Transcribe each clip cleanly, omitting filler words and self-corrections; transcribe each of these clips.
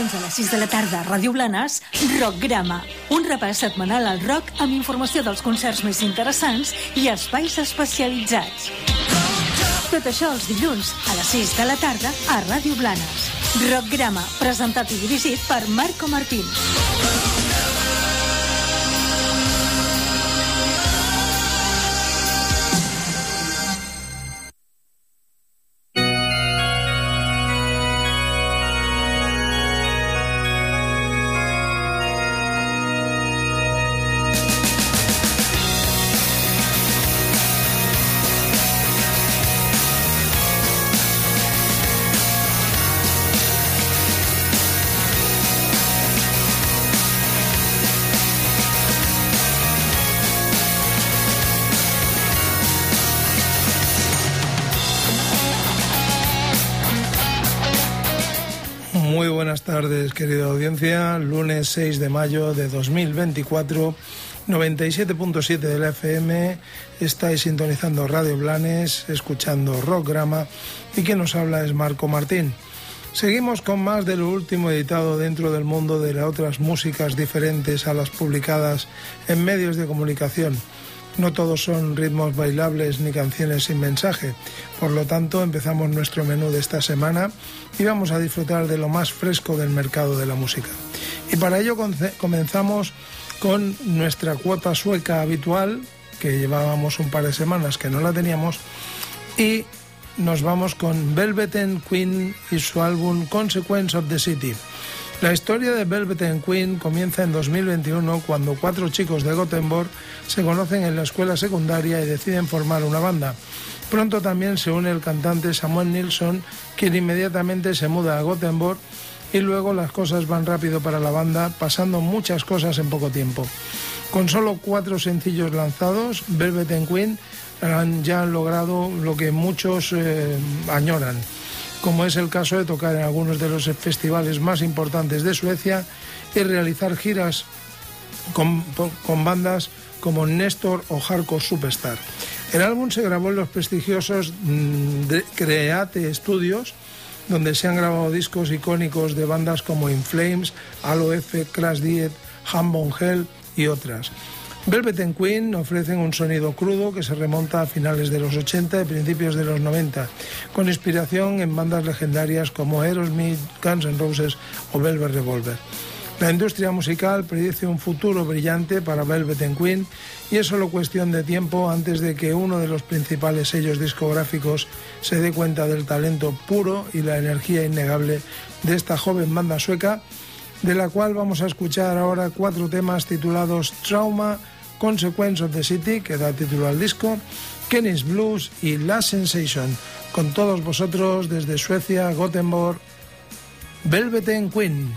dilluns a les 6 de la tarda a Ràdio Blanes, Rockgrama, un repàs setmanal al rock amb informació dels concerts més interessants i espais especialitzats. Tot això els dilluns a les 6 de la tarda a Ràdio Blanes. Rockgrama, presentat i dirigit per Marco Martín. Muy buenas tardes, querida audiencia. Lunes 6 de mayo de 2024, 97.7 de la FM. Estáis sintonizando Radio Blanes, escuchando Rockgrama, y quien nos habla es Marco Martín. Seguimos con más de lo último editado dentro del mundo de las otras músicas diferentes a las publicadas en medios de comunicación. No todos son ritmos bailables ni canciones sin mensaje. Por lo tanto, empezamos nuestro menú de esta semana y vamos a disfrutar de lo más fresco del mercado de la música. Y para ello comenzamos con nuestra cuota sueca habitual, que llevábamos un par de semanas que no la teníamos, y nos vamos con Velvet Queen y su álbum Consequence of the City. La historia de Velvet Queen comienza en 2021 cuando 4 chicos de Gothenburg se conocen en la escuela secundaria y deciden formar una banda. Pronto también se une el cantante Samuel Nilsson, quien inmediatamente se muda a Gothenburg, y luego las cosas van rápido para la banda, pasando muchas cosas en poco tiempo. Con solo 4 sencillos lanzados, Velvet Queen ya han logrado lo que muchos añoran, como es el caso de tocar en algunos de los festivales más importantes de Suecia y realizar giras con bandas como Nestor o Hardcore Superstar. El álbum se grabó en los prestigiosos Create Studios, donde se han grabado discos icónicos de bandas como In Flames, Halo F, Crash Diet, Hambone Hell y otras. Velvet Queen ofrecen un sonido crudo que se remonta a finales de los 80 y principios de los 90, con inspiración en bandas legendarias como Aerosmith, Guns N' Roses o Velvet Revolver. La industria musical predice un futuro brillante para Velvet Queen y es solo cuestión de tiempo antes de que uno de los principales sellos discográficos se dé cuenta del talento puro y la energía innegable de esta joven banda sueca, de la cual vamos a escuchar ahora 4 temas titulados Trauma, Consequence of the City, que da título al disco, Kenny's Blues y Last Sensation. Con todos vosotros desde Suecia, Gothenburg, Velvet Queen.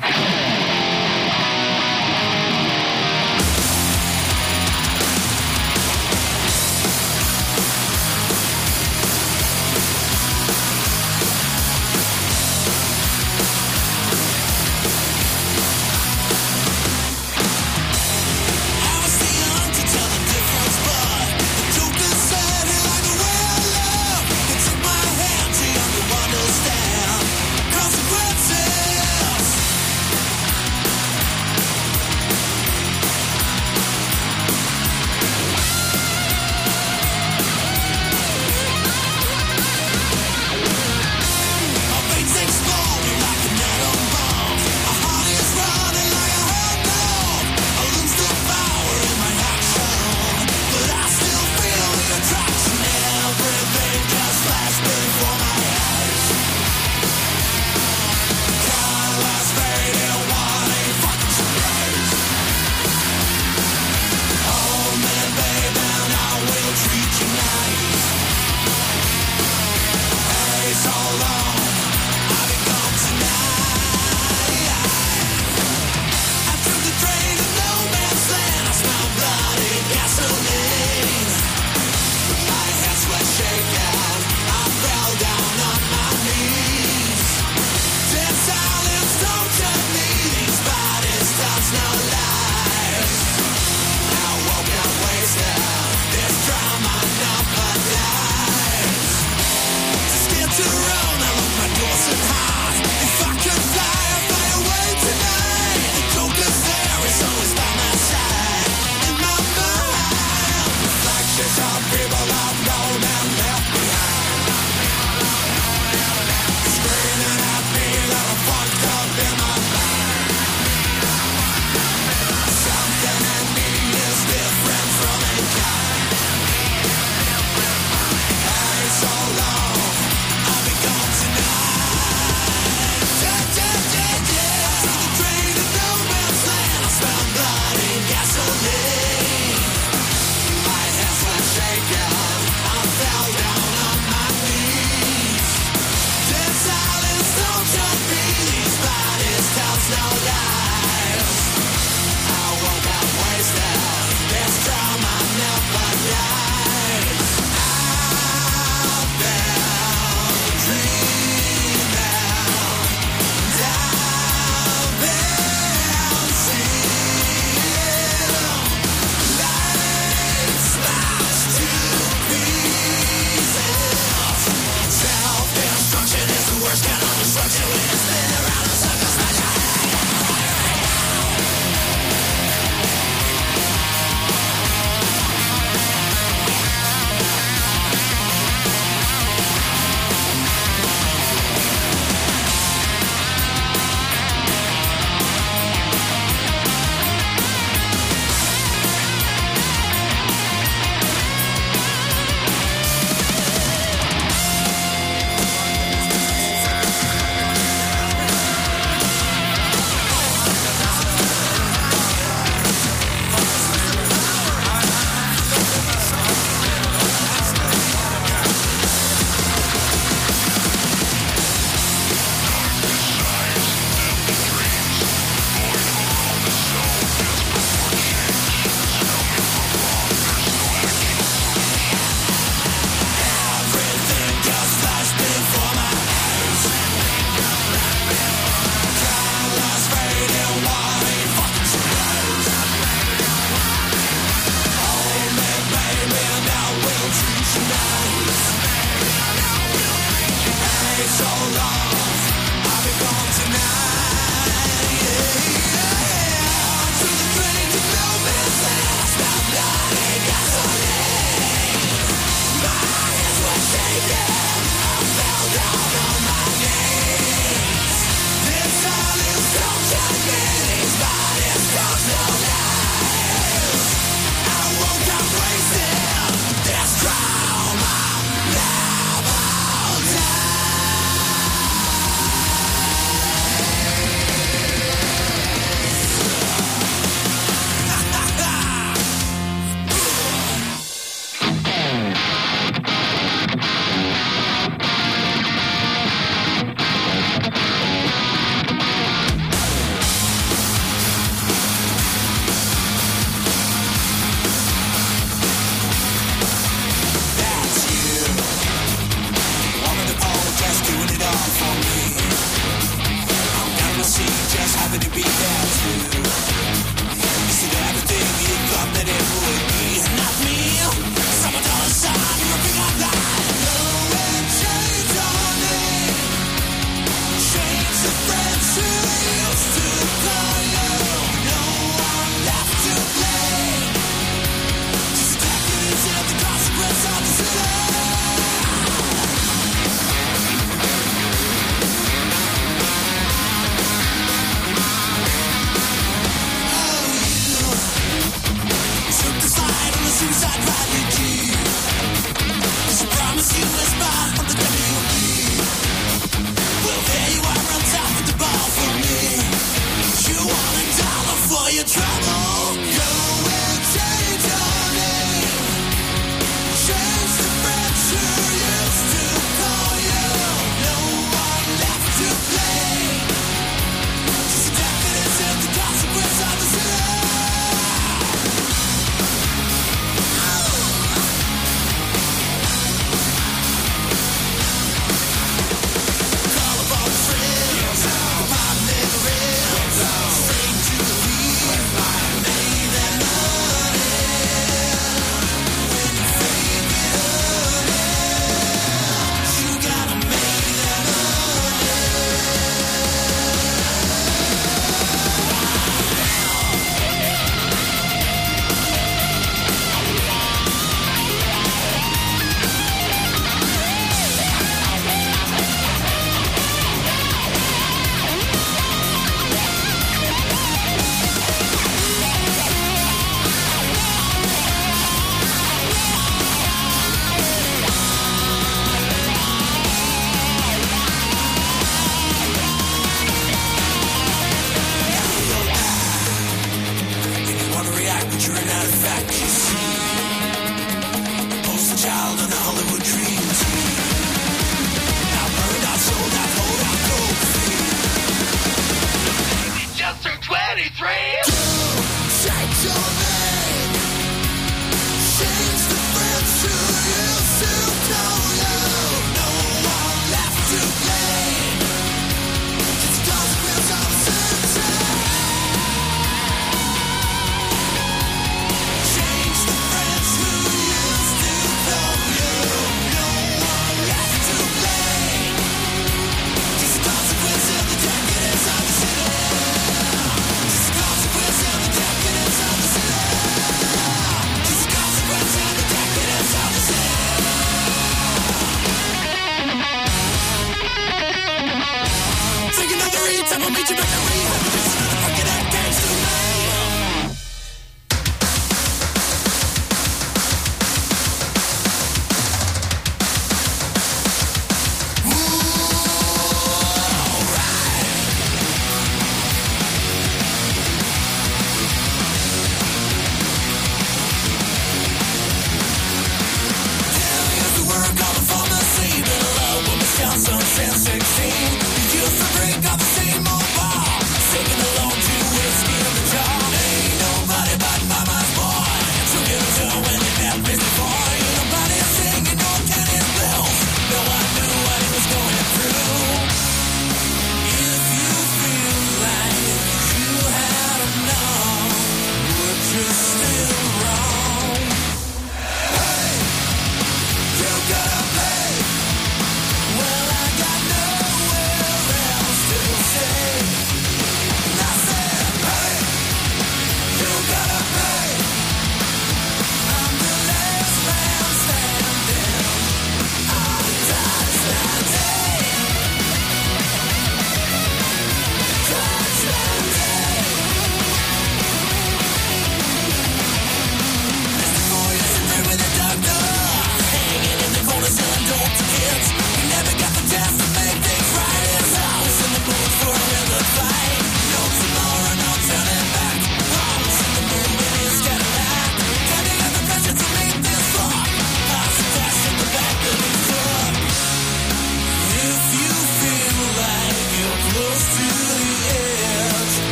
Change the friends who used to know you.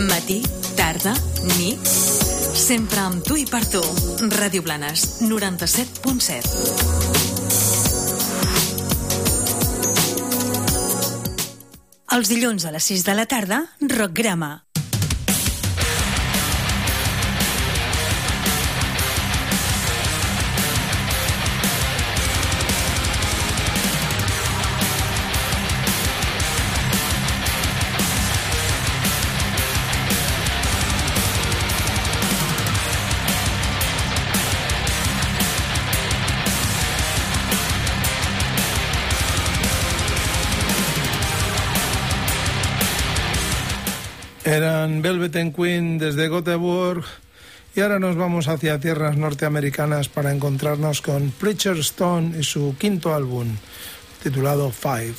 Matí, tarda, nit... Sempre amb tu i per tu. Ràdio Blanes, 97.7. Els dilluns a les 6 de la tarda, Rockgrama. Eran Velvet and Queen desde Göteborg y ahora nos vamos hacia tierras norteamericanas para encontrarnos con Preacher Stone y su quinto álbum, titulado Five.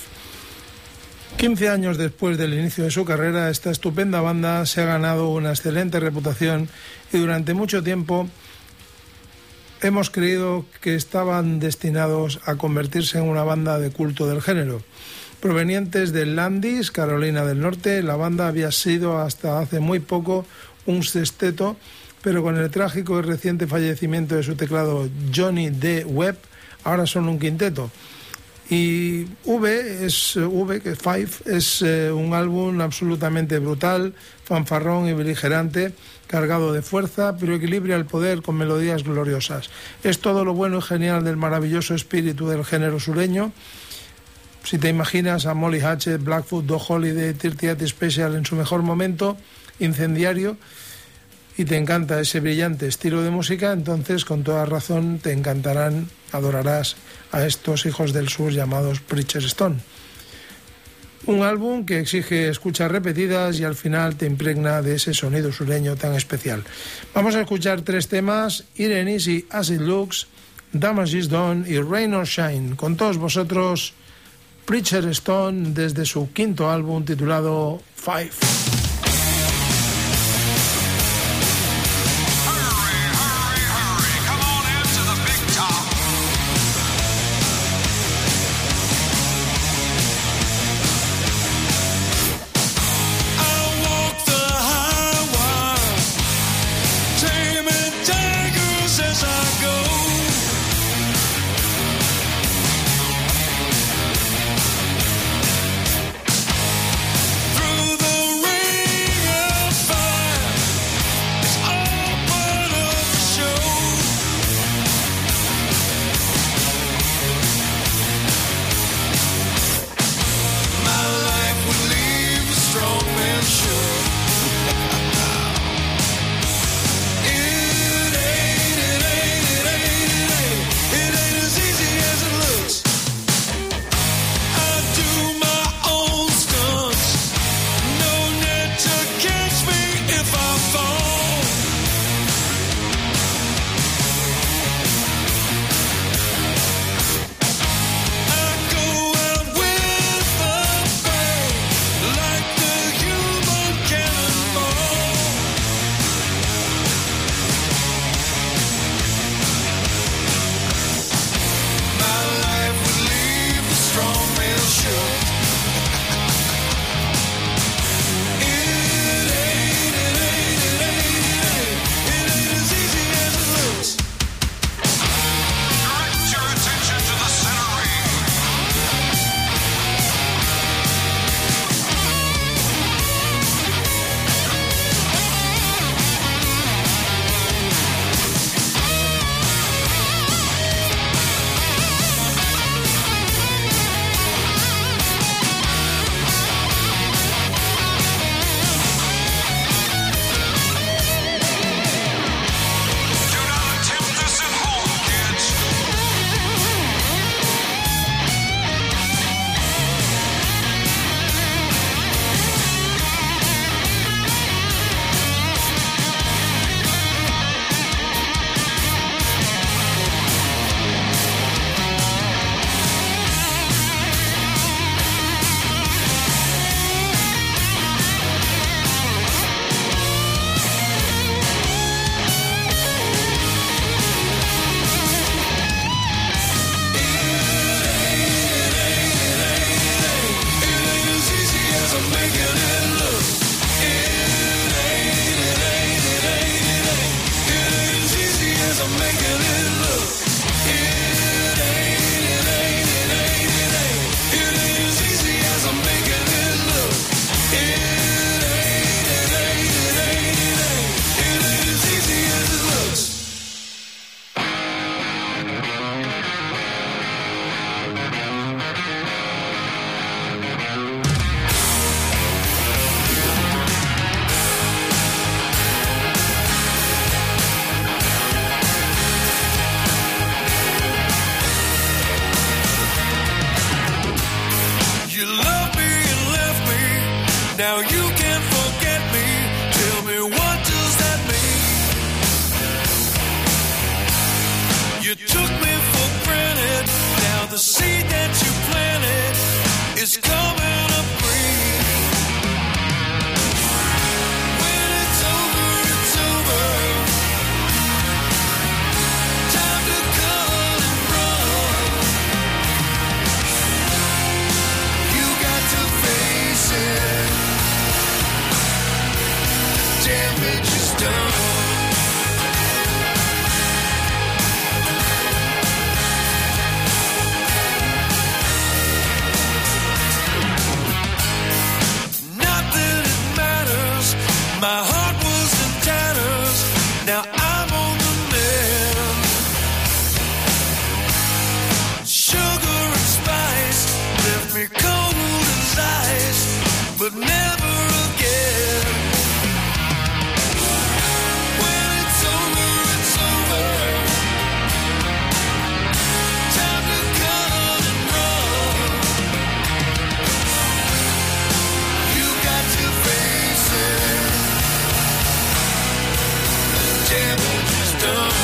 15 años después del inicio de su carrera, esta estupenda banda se ha ganado una excelente reputación y durante mucho tiempo hemos creído que estaban destinados a convertirse en una banda de culto del género. Provenientes de Landis, Carolina del Norte, la banda había sido hasta hace muy poco un sexteto, pero con el trágico y reciente fallecimiento de su teclado Johnny D. Webb, ahora son un quinteto. Y Five es un álbum absolutamente brutal, fanfarrón y beligerante, cargado de fuerza, pero equilibra el poder con melodías gloriosas. Es todo lo bueno y genial del maravilloso espíritu del género sureño. Si te imaginas a Molly Hatchet, Blackfoot, Doc Holliday, 38 Special en su mejor momento, incendiario, y te encanta ese brillante estilo de música, entonces con toda razón te encantarán, adorarás a estos hijos del sur llamados Preacher Stone. Un álbum que exige escuchas repetidas y al final te impregna de ese sonido sureño tan especial. Vamos a escuchar 3 temas: It Ain't Easy As It Looks, Damage Is Done y Rain or Shine. Con todos vosotros, Preacher Stone desde su quinto álbum titulado Five. Through the rain damage is done. My heart was in tatters, now I'm on the mend. Sugar and spice left me cold as ice, but never again. When it's over, it's over. Time to cut and run. You got to face it. Damage is done.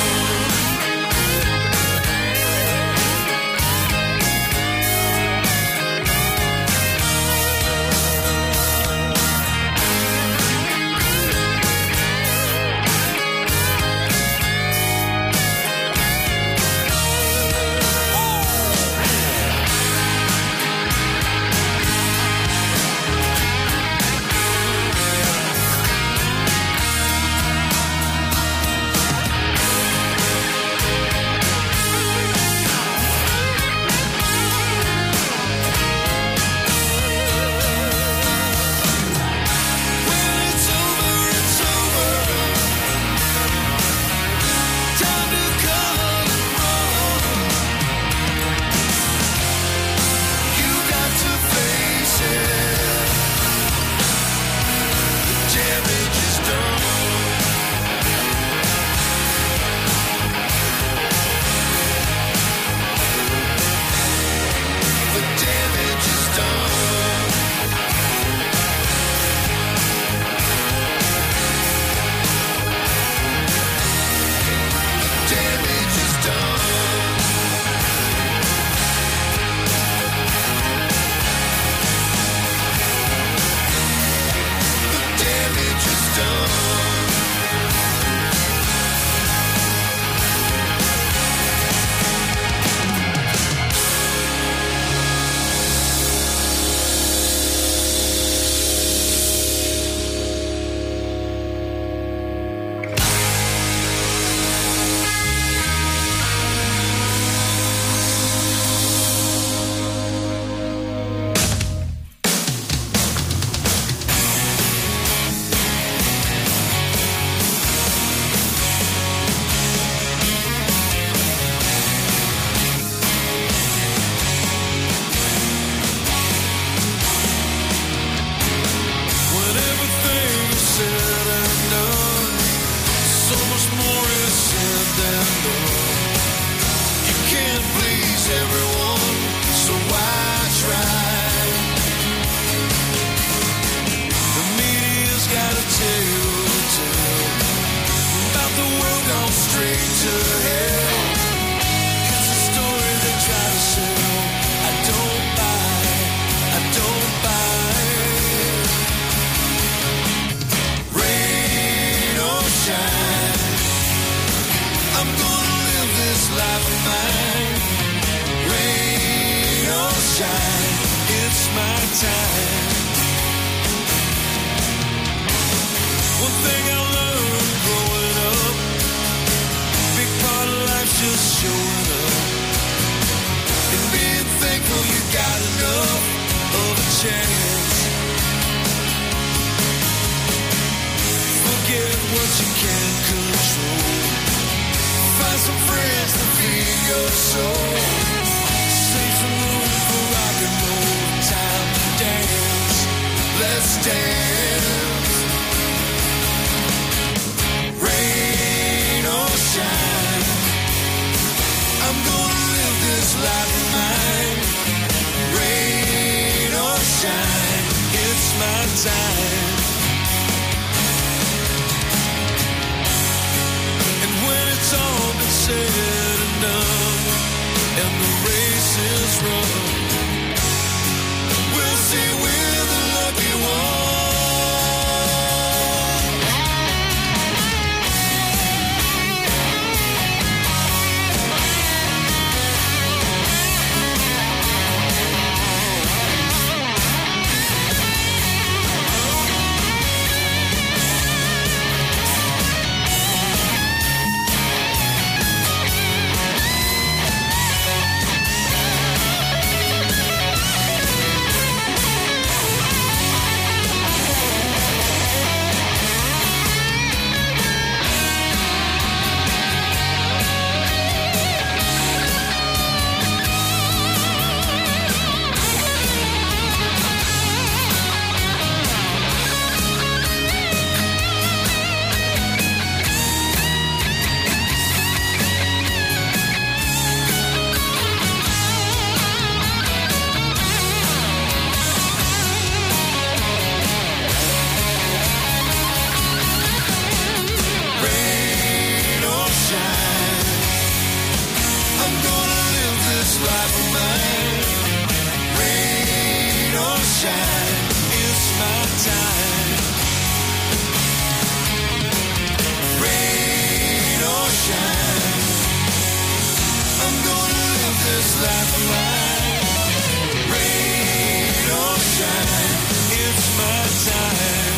shine. I'm gonna live this life of mine. Rain or shine, it's my time. Rain or shine, I'm gonna live this life of mine. Rain or shine, it's my time.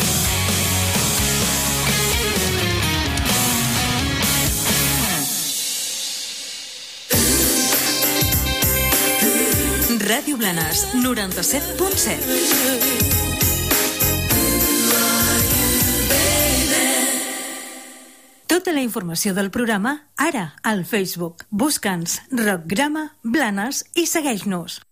Ràdio Blanes, 97.7. Tota la informació del programa, ara, al Facebook. Busca'ns Rockgrama Blanes i segueix-nos.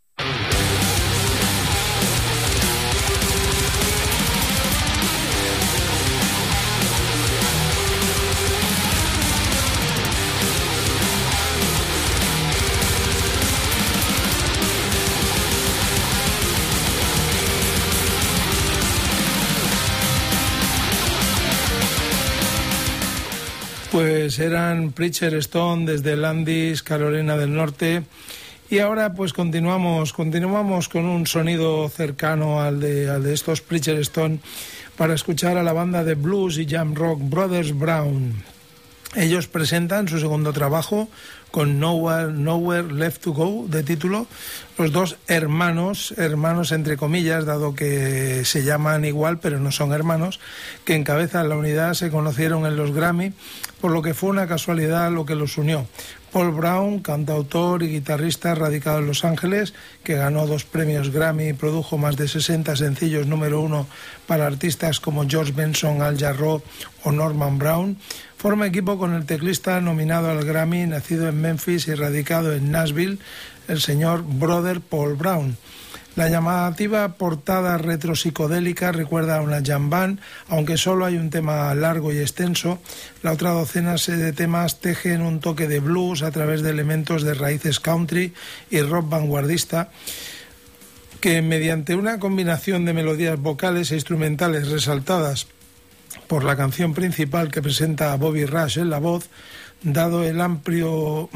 Pues eran Preacher Stone desde Landis, Carolina del Norte, y ahora pues continuamos con un sonido cercano al de estos Preacher Stone para escuchar a la banda de blues y jam rock Brothers Brown. Ellos presentan su segundo trabajo con Nowhere Left to Go de título. Los dos hermanos entre comillas, dado que se llaman igual pero no son hermanos, que encabezan la unidad, se conocieron en los Grammy, por lo que fue una casualidad lo que los unió. Paul Brown, cantautor y guitarrista radicado en Los Ángeles, que ganó 2 premios Grammy y produjo más de 60 sencillos número 1 para artistas como George Benson, Al Jarreau o Norman Brown, forma equipo con el teclista nominado al Grammy, nacido en Memphis y radicado en Nashville, el señor Brother Paul Brown. La llamativa portada retro-psicodélica recuerda a una jam band, aunque solo hay un tema largo y extenso. La otra docena de temas tejen un toque de blues a través de elementos de raíces country y rock vanguardista, que mediante una combinación de melodías vocales e instrumentales resaltadas por la canción principal que presenta a Bobby Rush en la voz, dado el amplio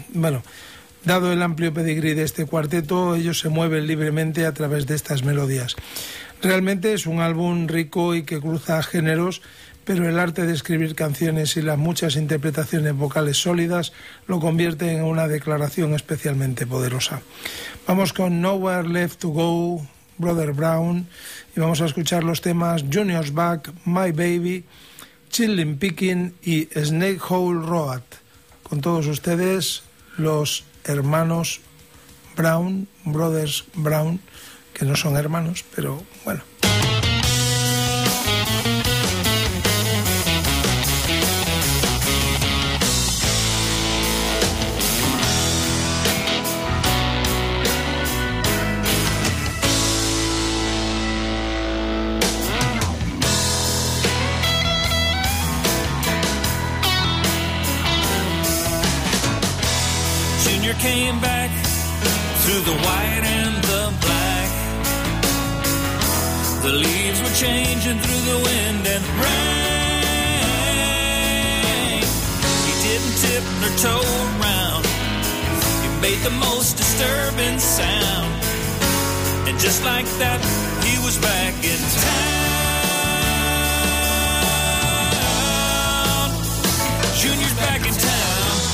pedigrí de este cuarteto, ellos se mueven libremente a través de estas melodías. Realmente es un álbum rico y que cruza géneros, pero el arte de escribir canciones y las muchas interpretaciones vocales sólidas lo convierten en una declaración especialmente poderosa. Vamos con Nowhere Left to Go, Brother Brown, y vamos a escuchar los temas Junior's Back, My Baby, Chillin' Pickin' y Snake Hole Road. Con todos ustedes, los hermanos Brown, Brothers Brown, que no son hermanos, pero bueno. Came back through the white and the black. The leaves were changing through the wind and rain. He didn't tip nor toe around. He made the most disturbing sound. And just like that, he was back in town. Junior's back in town.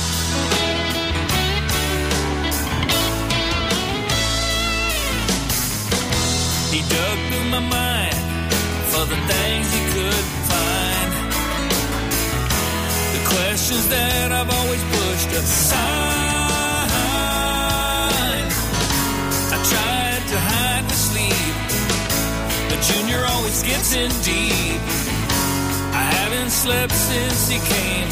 He dug through my mind for the things he could find. The questions that I've always pushed aside. I tried to hide my sleep, but Junior always gets in deep. I haven't slept since he came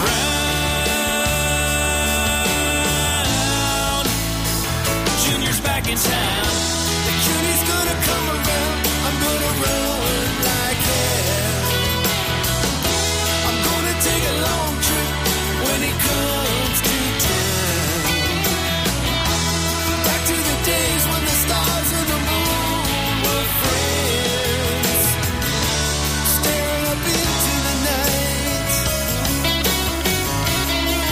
around. Junior's back in town. Junior's gonna come around, I'm gonna run like hell. I'm gonna take a long trip when he comes to town. Back to the days when the stars and the moon were friends. Staring up into the night.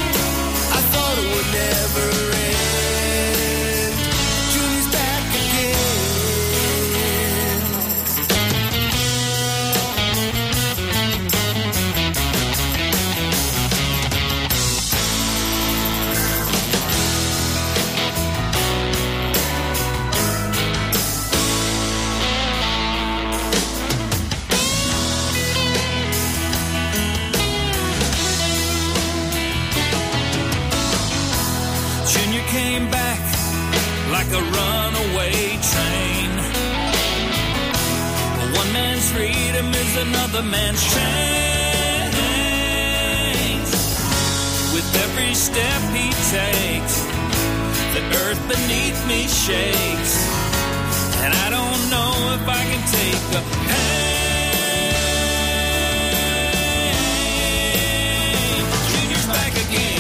came back like a runaway train. One man's freedom is another man's chains. With every step he takes, the earth beneath me shakes, and I don't know if I can take the pain. Junior's back again.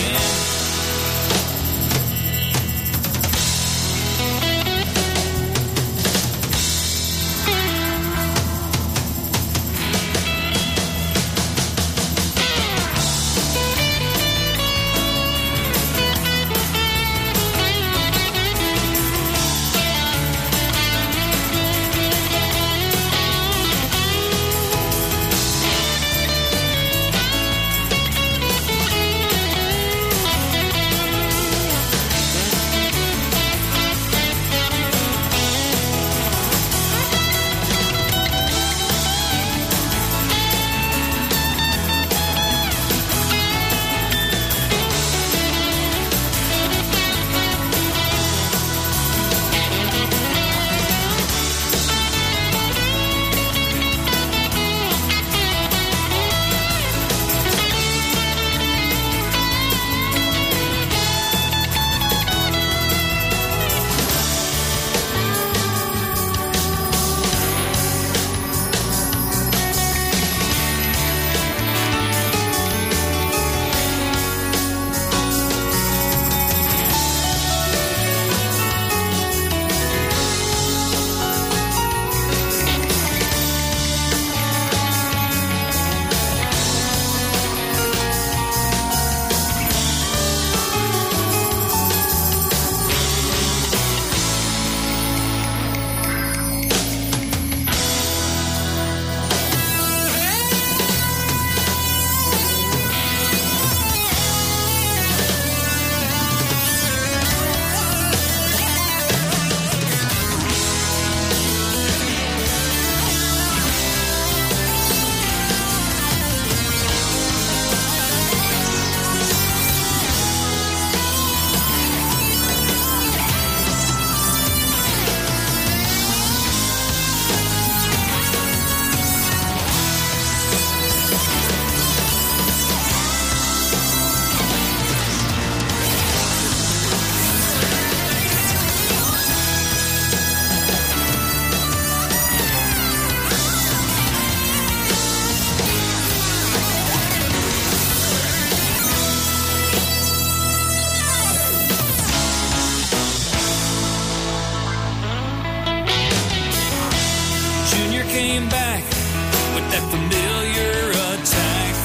Came back with that familiar attack.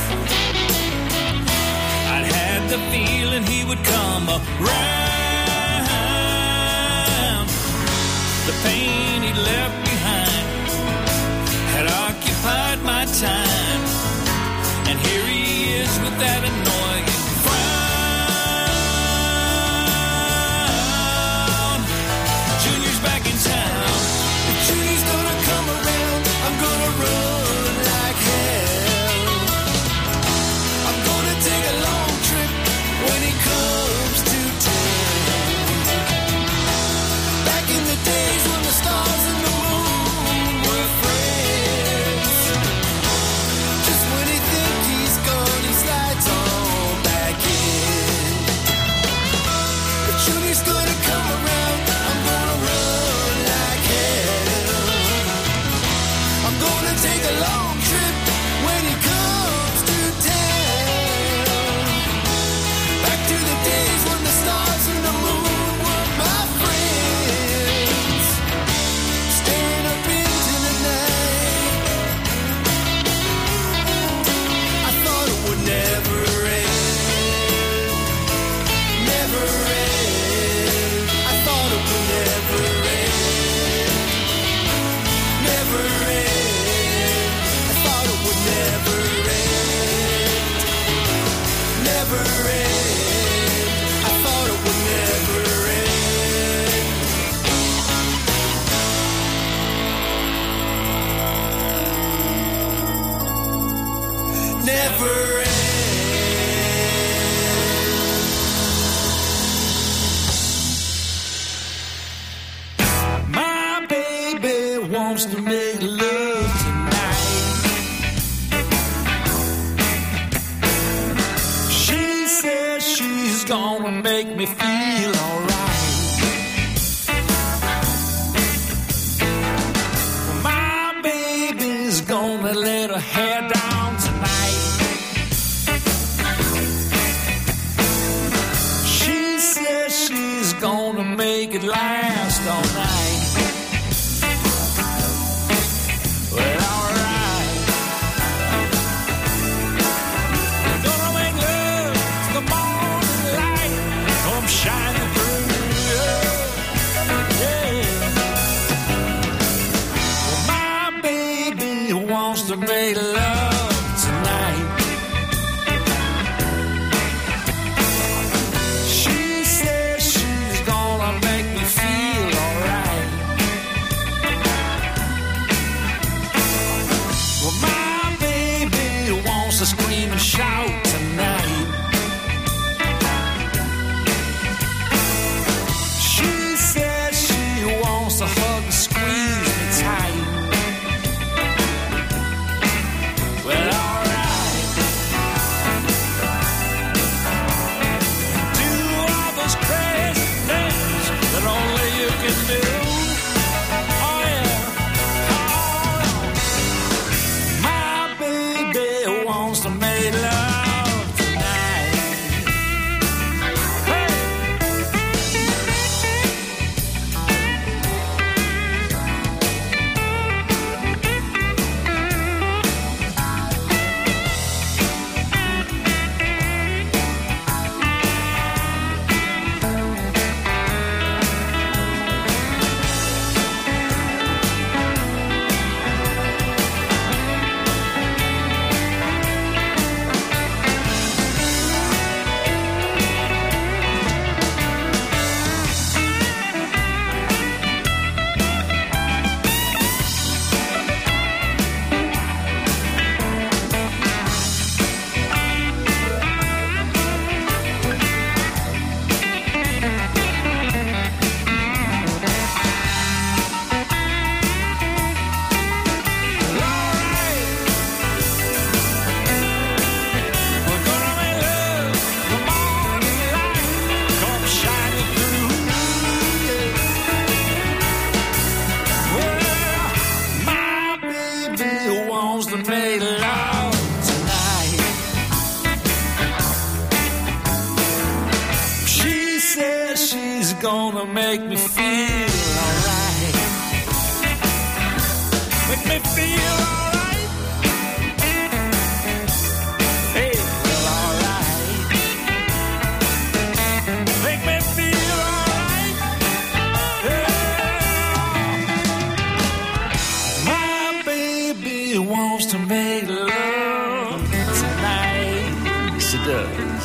I'd had the feeling he would come around. The pain he left behind had occupied my time, and here he is with that annoying frown. Junior's back in town. Junior's gonna come around. I'm gonna run like hell. I'm gonna take a long trip when he comes to town. Back in the days when the stars and the moon were friends. Just when he thinks he's gone, he slides on back in. But Junior's gonna come around. I'm gonna run like hell. I'm gonna take a long trip when he comes to town. Back to the days when the stars and the moon were my friends. Staring up into the night. I thought it would never end. Never end. I thought it would never end. Never end. I thought it would never end. Never end. I thought it would never end. Never end. gonna make me feel alright. My baby's gonna let her hair down tonight. She says she's gonna make it last all night. Well, alright. We're gonna make love to the morning light. Come shining through. Yeah. Well, my baby wants to make love tonight. She says she's gonna make me feel alright. Well, my baby wants to scream and shout tonight. She says she wants to hug and squeeze me tight. Well, alright. Do all those crazy things that only you can do. Oh yeah. Oh. My baby wants to make love tonight. Hey. We're gonna make love the morning light. Come shining through. Well, my baby wants to make love tonight. She says she's gonna make me feel alright. Make me feel alright. Feel alright. Make me feel alright. Yeah. My baby wants to make love tonight. Yes, it does.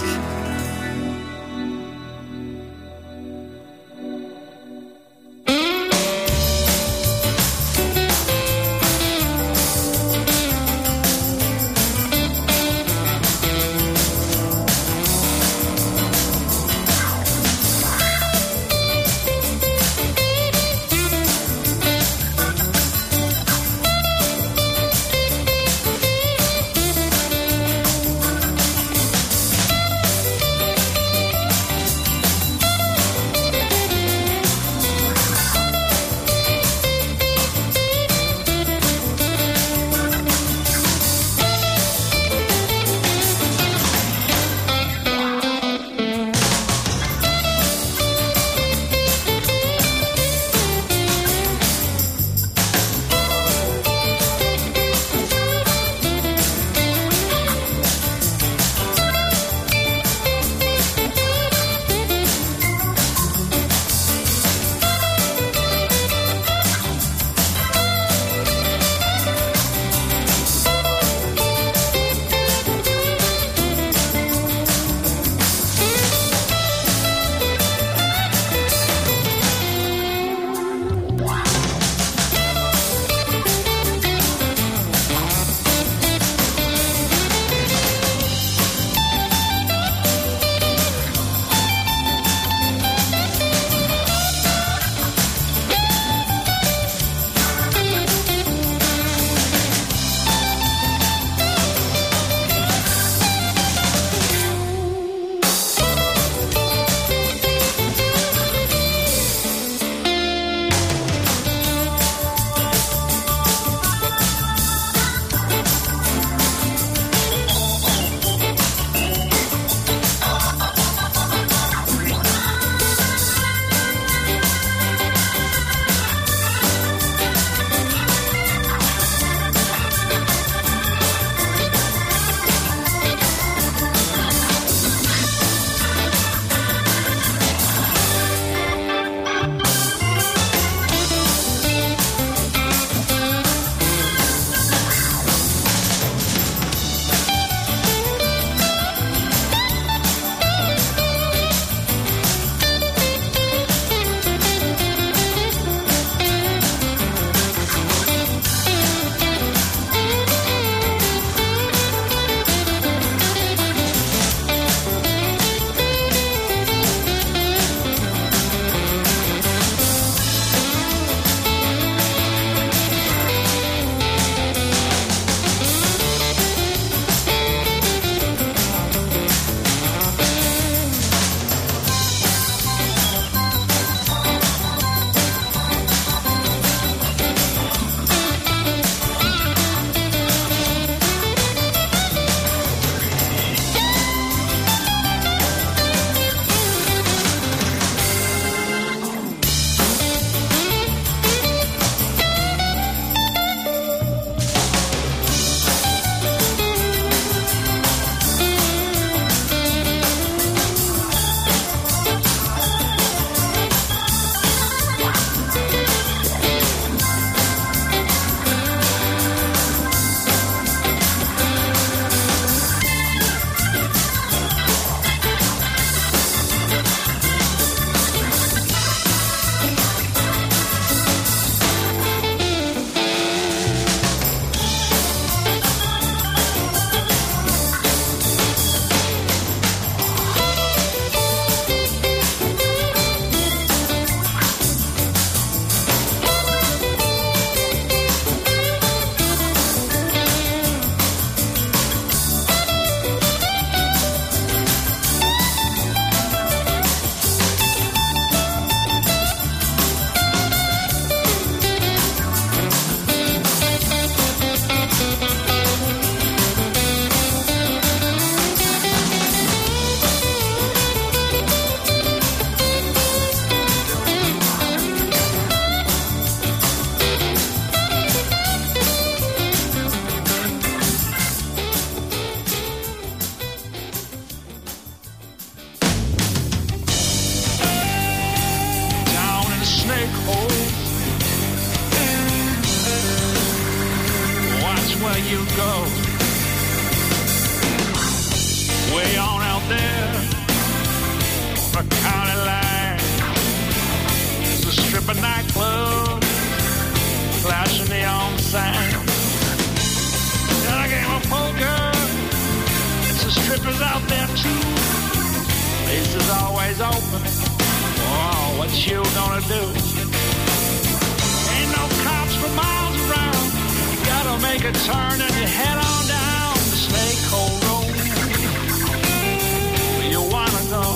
there on the county line. There's a stripper nightclub, flashing neon sign. Then a game of poker, it's the strippers out there too. Place is always open. Oh, what you gonna do? Ain't no cops for miles around. You gotta make a turn and you head on down the Snake Hole Road. Where you wanna go?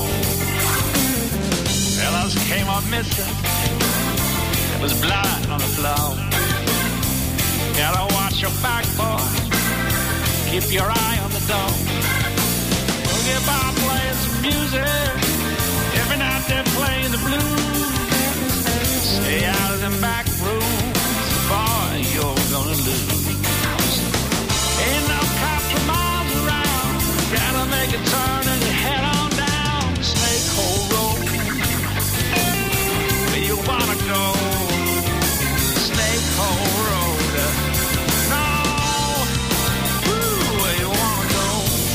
Fellas came up missing. There was blood on the floor. Gotta watch your back, boy. Keep your eye on the door. Boogie Bar playing some music. Every night they're playing the blues. Stay out of them back rooms, boy, you're gonna lose. Ain't no cops for miles around. Gotta make a turn and you head on down Snake Hole Road. Where you wanna go? Snake Hole Road. No, where you wanna go?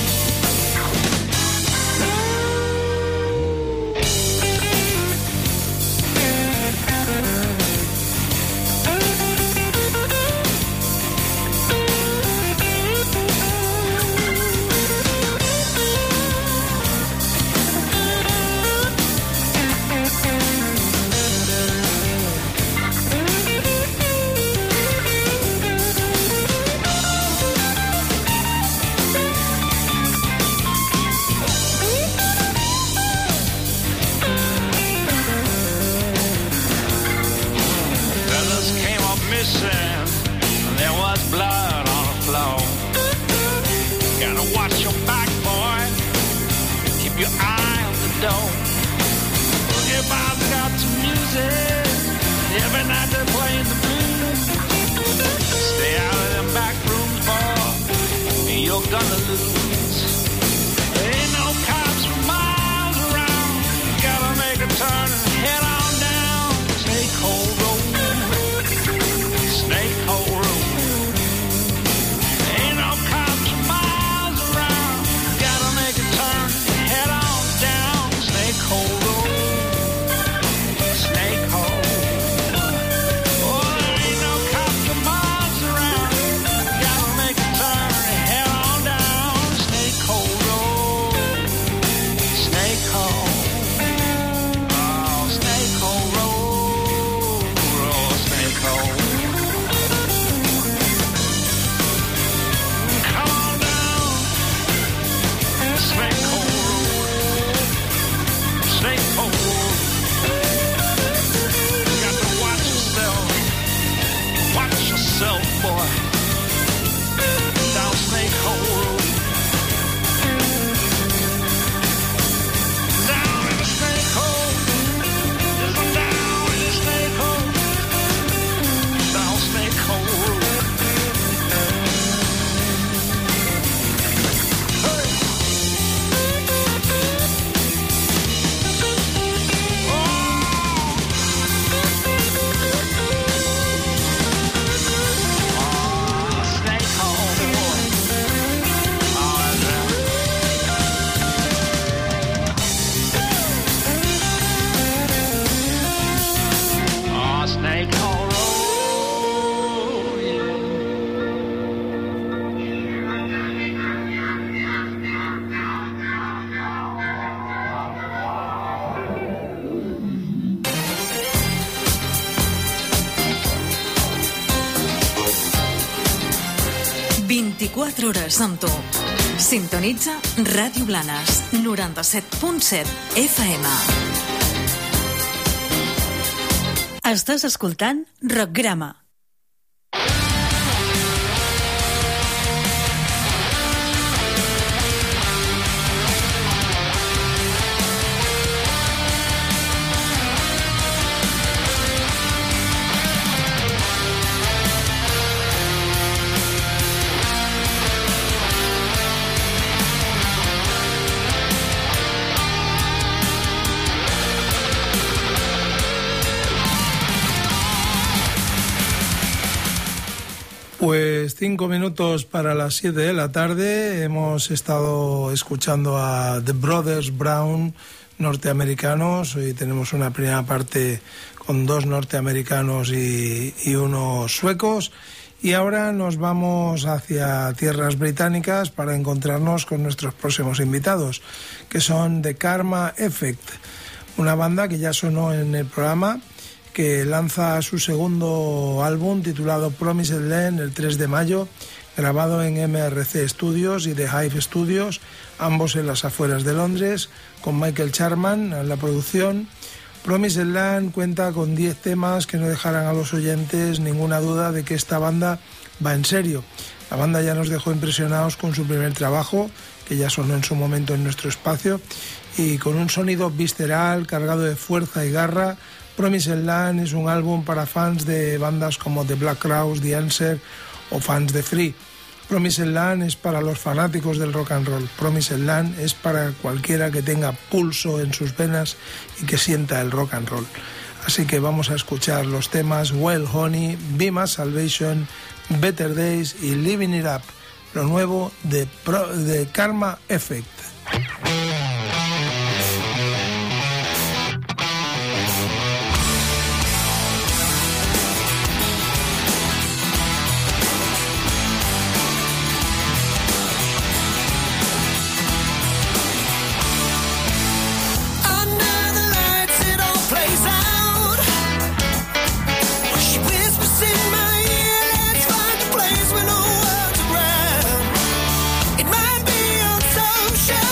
There was blood on the floor. Gotta watch your back, boy. Keep your eye on the door. Everybody's got some music. Every night they're playing the blues. Stay out of them back rooms, boy. You're gonna lose. Ain't no cops for miles around. Gotta make a turn and head on down Snake Hole Road. Snake Hole Road. Ain't no cops for miles around. Gotta make a turn, head on down Snake Hole Road. Snake Hole. Oh, there ain't no cops for miles around. Gotta make a turn, head on down Snake Hole Road. Snake Hole. Oh, Snake Hole Road. Oh, Snake Hole. Snake Hole Road. Snake Hole Road. You got to watch yourself. Watch yourself, boy. Down Snake Hole Road. Down in the snake hole. Listen down in the snake hole. Down Snake Hole Road. Hey. Snake Hole Road, yeah. ...24 hores amb tu. Sintonitza Ràdio Blanes, 97.7 FM. Estàs escoltant Rockgrama. Pues 5 minutos para las 7 de la tarde. Hemos estado escuchando a The Brothers Brown, norteamericanos. Hoy tenemos una primera parte con 2 norteamericanos y unos suecos. Y ahora nos vamos hacia tierras británicas para encontrarnos con nuestros próximos invitados, que son The Karma Effect, una banda que ya sonó en el programa, que lanza su segundo álbum titulado Promised Land el 3 de mayo, grabado en MRC Studios y The Hive Studios, ambos en las afueras de Londres, con Michael Charman en la producción. Promised Land cuenta con 10 temas que no dejarán a los oyentes ninguna duda de que esta banda va en serio. La banda ya nos dejó impresionados con su primer trabajo, que ya sonó en su momento en nuestro espacio, y con un sonido visceral, cargado de fuerza y garra. Promised Land es un álbum para fans de bandas como The Black Crowes, The Answer o fans de Free. Promised Land es para los fanáticos del rock and roll. Promised Land es para cualquiera que tenga pulso en sus venas y que sienta el rock and roll. Así que vamos a escuchar los temas Well Honey, Be My Salvation, Better Days y Living It Up, lo nuevo de Karma Effect. It might be on some show.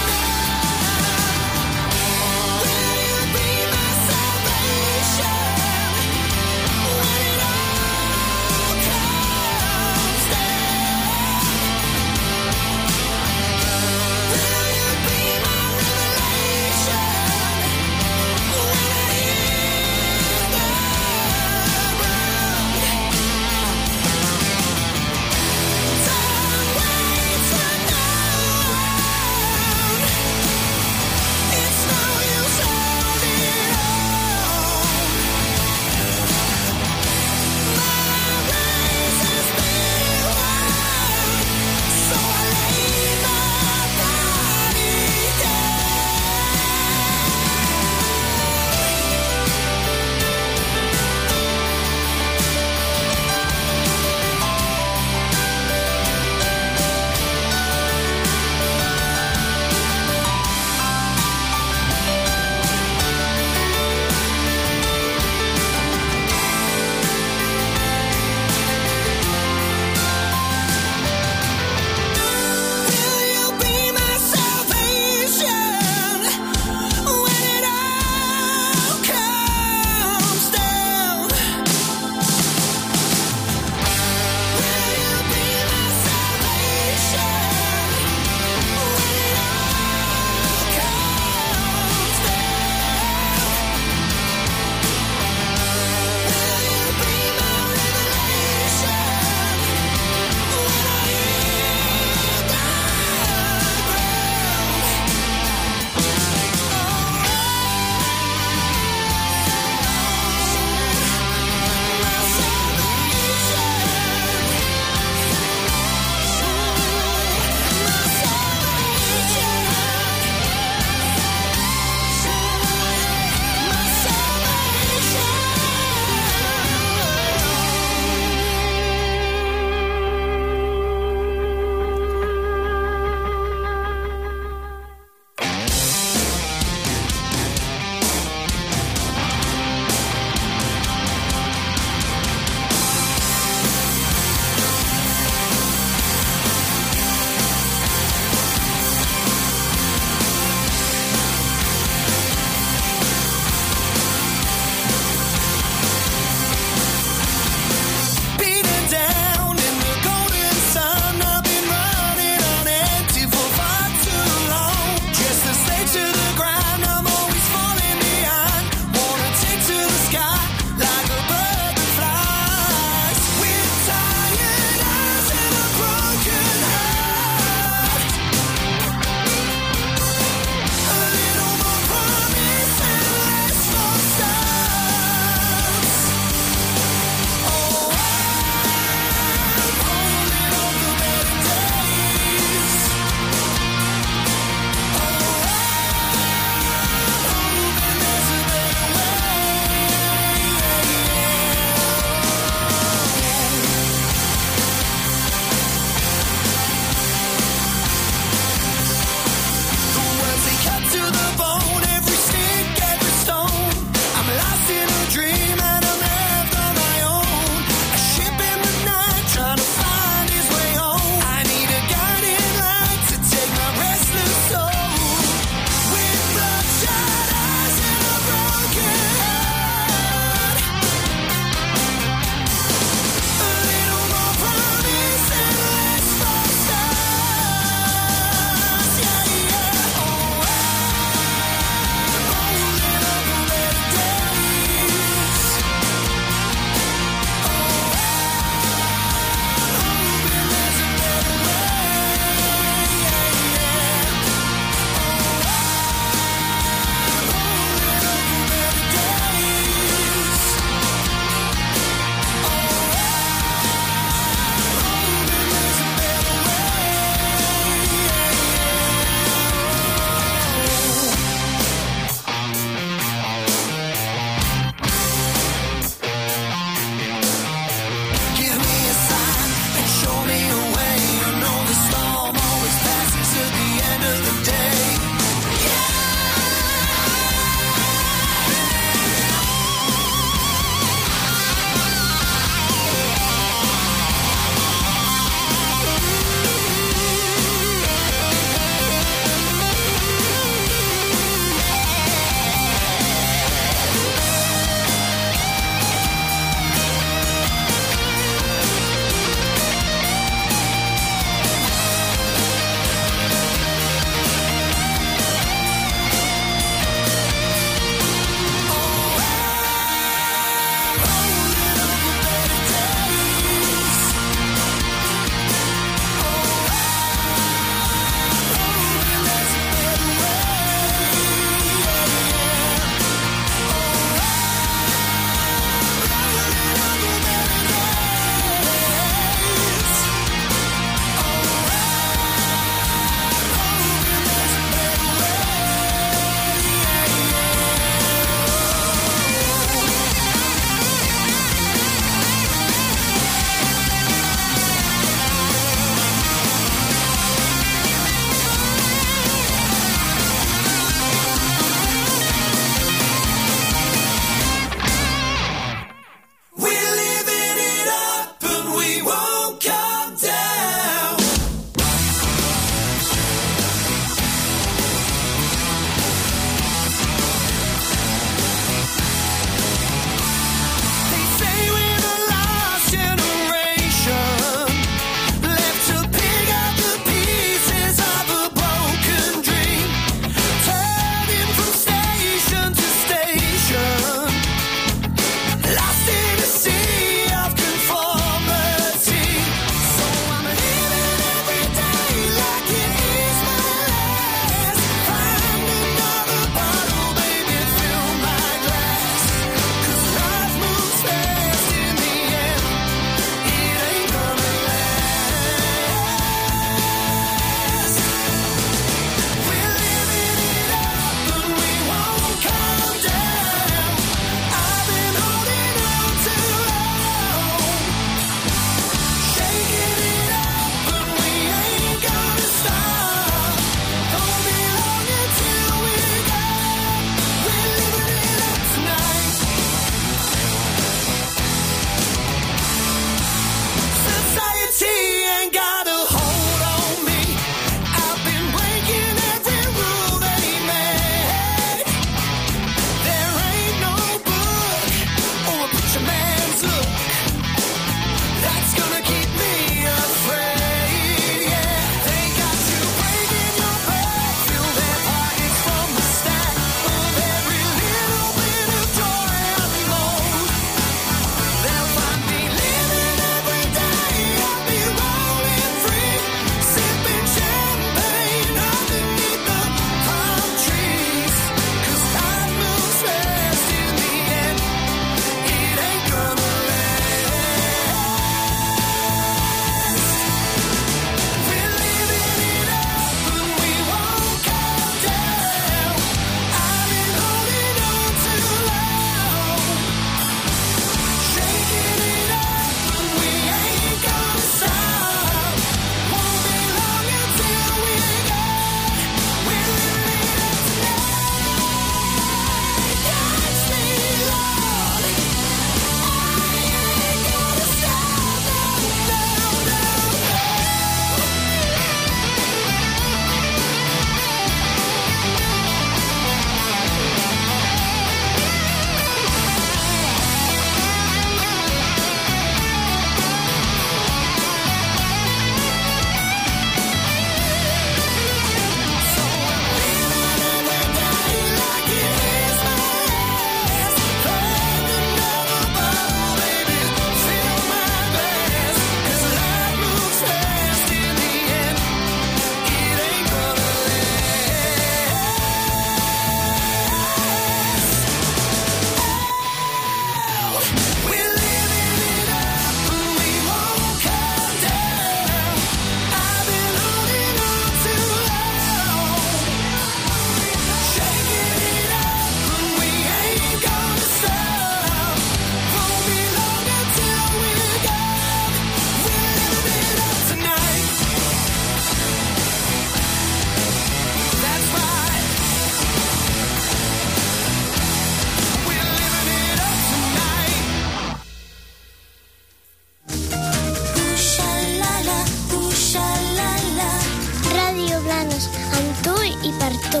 per tu.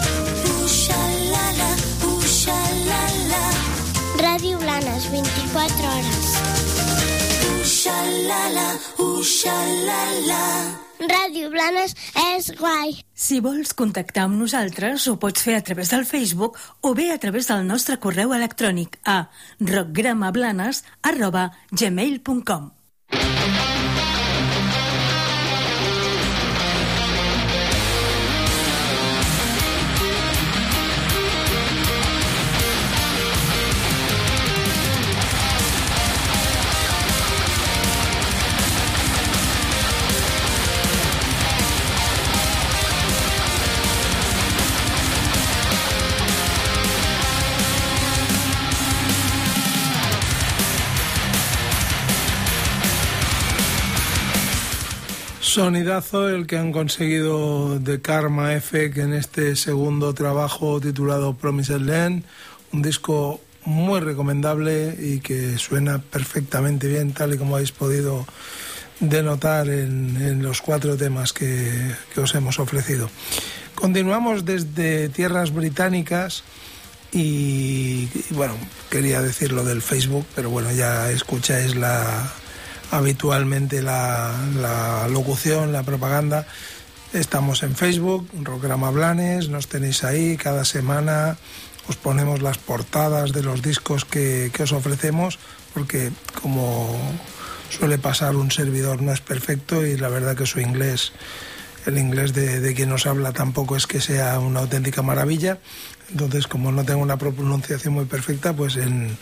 Ràdio Blanes, 24 hores. Ràdio Blanes és guai. Si vols contactar amb nosaltres, ho pots fer a través del Facebook o bé a través del nostre correu electrònic a rockgramablanes@gmail.com. Sonidazo el que han conseguido de Karma Effect en este segundo trabajo titulado Promised Land, un disco muy recomendable y que suena perfectamente bien, tal y como habéis podido denotar en los 4 temas que os hemos ofrecido. Continuamos desde tierras británicas y bueno, quería decir lo del Facebook, pero bueno, ya escucháis habitualmente la locución, la propaganda. Estamos en Facebook, Rockgrama Blanes, nos tenéis ahí, cada semana os ponemos las portadas de los discos que os ofrecemos, porque como suele pasar, un servidor no es perfecto y la verdad que el inglés de quien nos habla tampoco es que sea una auténtica maravilla. Entonces, como no tengo una pronunciación muy perfecta, pues en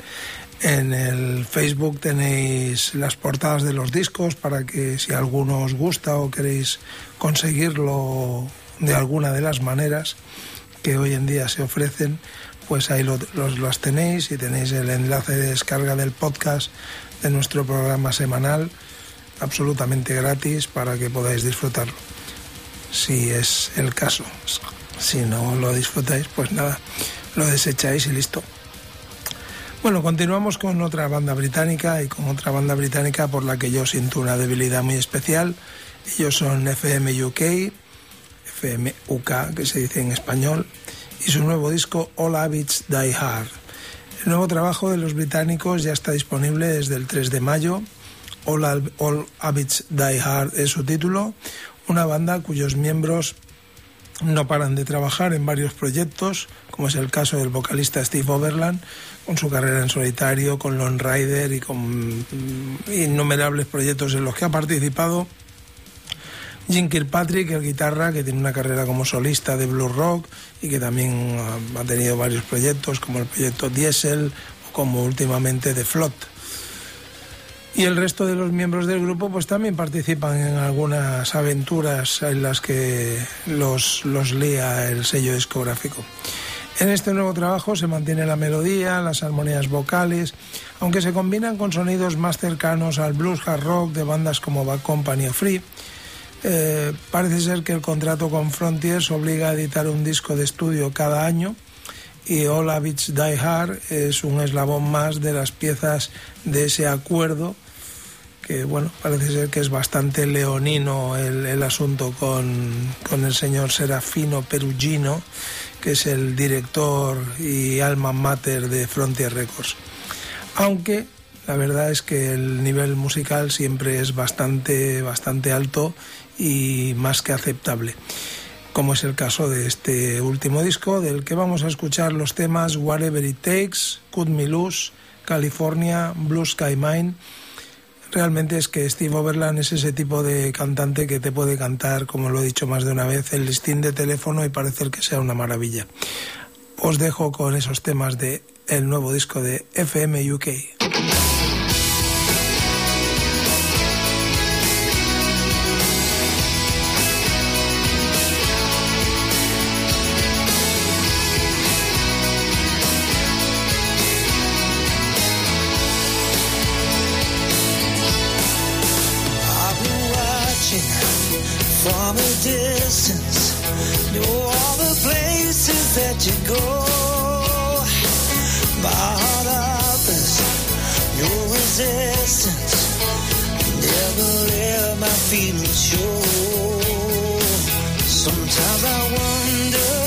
el Facebook tenéis las portadas de los discos para que si alguno os gusta o queréis conseguirlo de alguna de las maneras que hoy en día se ofrecen, pues ahí las tenéis, y tenéis el enlace de descarga del podcast de nuestro programa semanal absolutamente gratis para que podáis disfrutarlo, si es el caso. Si no lo disfrutáis, pues nada, lo desecháis y listo. Bueno, continuamos con otra banda británica y con otra banda británica por la que yo siento una debilidad muy especial. Ellos son FM UK, que se dice en español, y su nuevo disco All Habits Die Hard. El nuevo trabajo de los británicos ya está disponible desde el 3 de mayo. All Habits Die Hard es su título, una banda cuyos miembros no paran de trabajar en varios proyectos, como es el caso del vocalista Steve Overland, con su carrera en solitario, con Lone Rider y con innumerables proyectos en los que ha participado. Jim Kirkpatrick, el guitarra, que tiene una carrera como solista de blues rock y que también ha tenido varios proyectos, como el proyecto Diesel o como últimamente The Float. Y el resto de los miembros del grupo pues también participan en algunas aventuras en las que los lía el sello discográfico. En este nuevo trabajo se mantiene la melodía, las armonías vocales, aunque se combinan con sonidos más cercanos al blues hard rock de bandas como Bad Company o Free. Parece ser que el contrato con Frontiers obliga a editar un disco de estudio cada año, y All Habits Die Hard es un eslabón más de las piezas de ese acuerdo, que bueno, parece ser que es bastante leonino el asunto con el señor Serafino Perugino, que es el director y alma mater de Frontier Records. Aunque la verdad es que el nivel musical siempre es bastante alto y más que aceptable, como es el caso de este último disco, del que vamos a escuchar los temas Whatever It Takes, Cut Me Loose, California, Blue Sky Mine. Realmente es que Steve Overland es ese tipo de cantante que te puede cantar, como lo he dicho más de una vez, el listín de teléfono y parecer que sea una maravilla. Os dejo con esos temas de el nuevo disco de FM UK. From a distance, know all the places that you go. My heart offers no resistance, never let my feelings show. Sometimes I wonder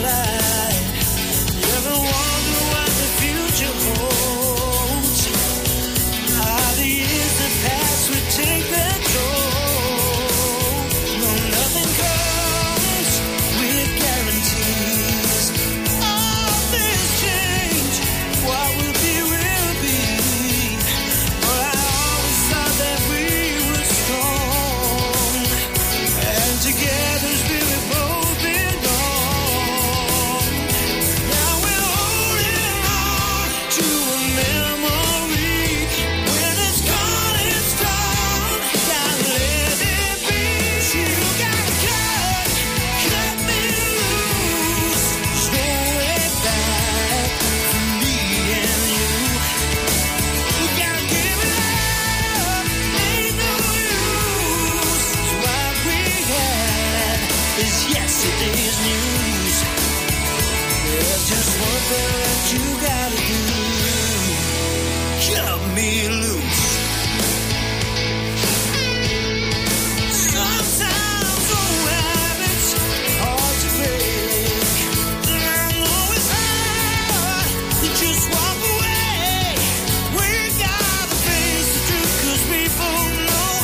light. You ever wonder what the future holds? How the years that pass would take their toll. No, nothing comes with guarantees. All things change. What will be, will be. But I always thought that we were strong, and together's really both belong. Now we're holding on to a memory. When it's gone, it's gone. Gotta let it be. You gotta cut me loose. There's no way back for me and you. We gotta give it up. Ain't no use. What we had is yesterday's news. There's just one thing that you gotta do. Cut me loose. Sometimes old habits hard to break. And I know it's hard to just walk away. We gotta face the truth 'cause we both know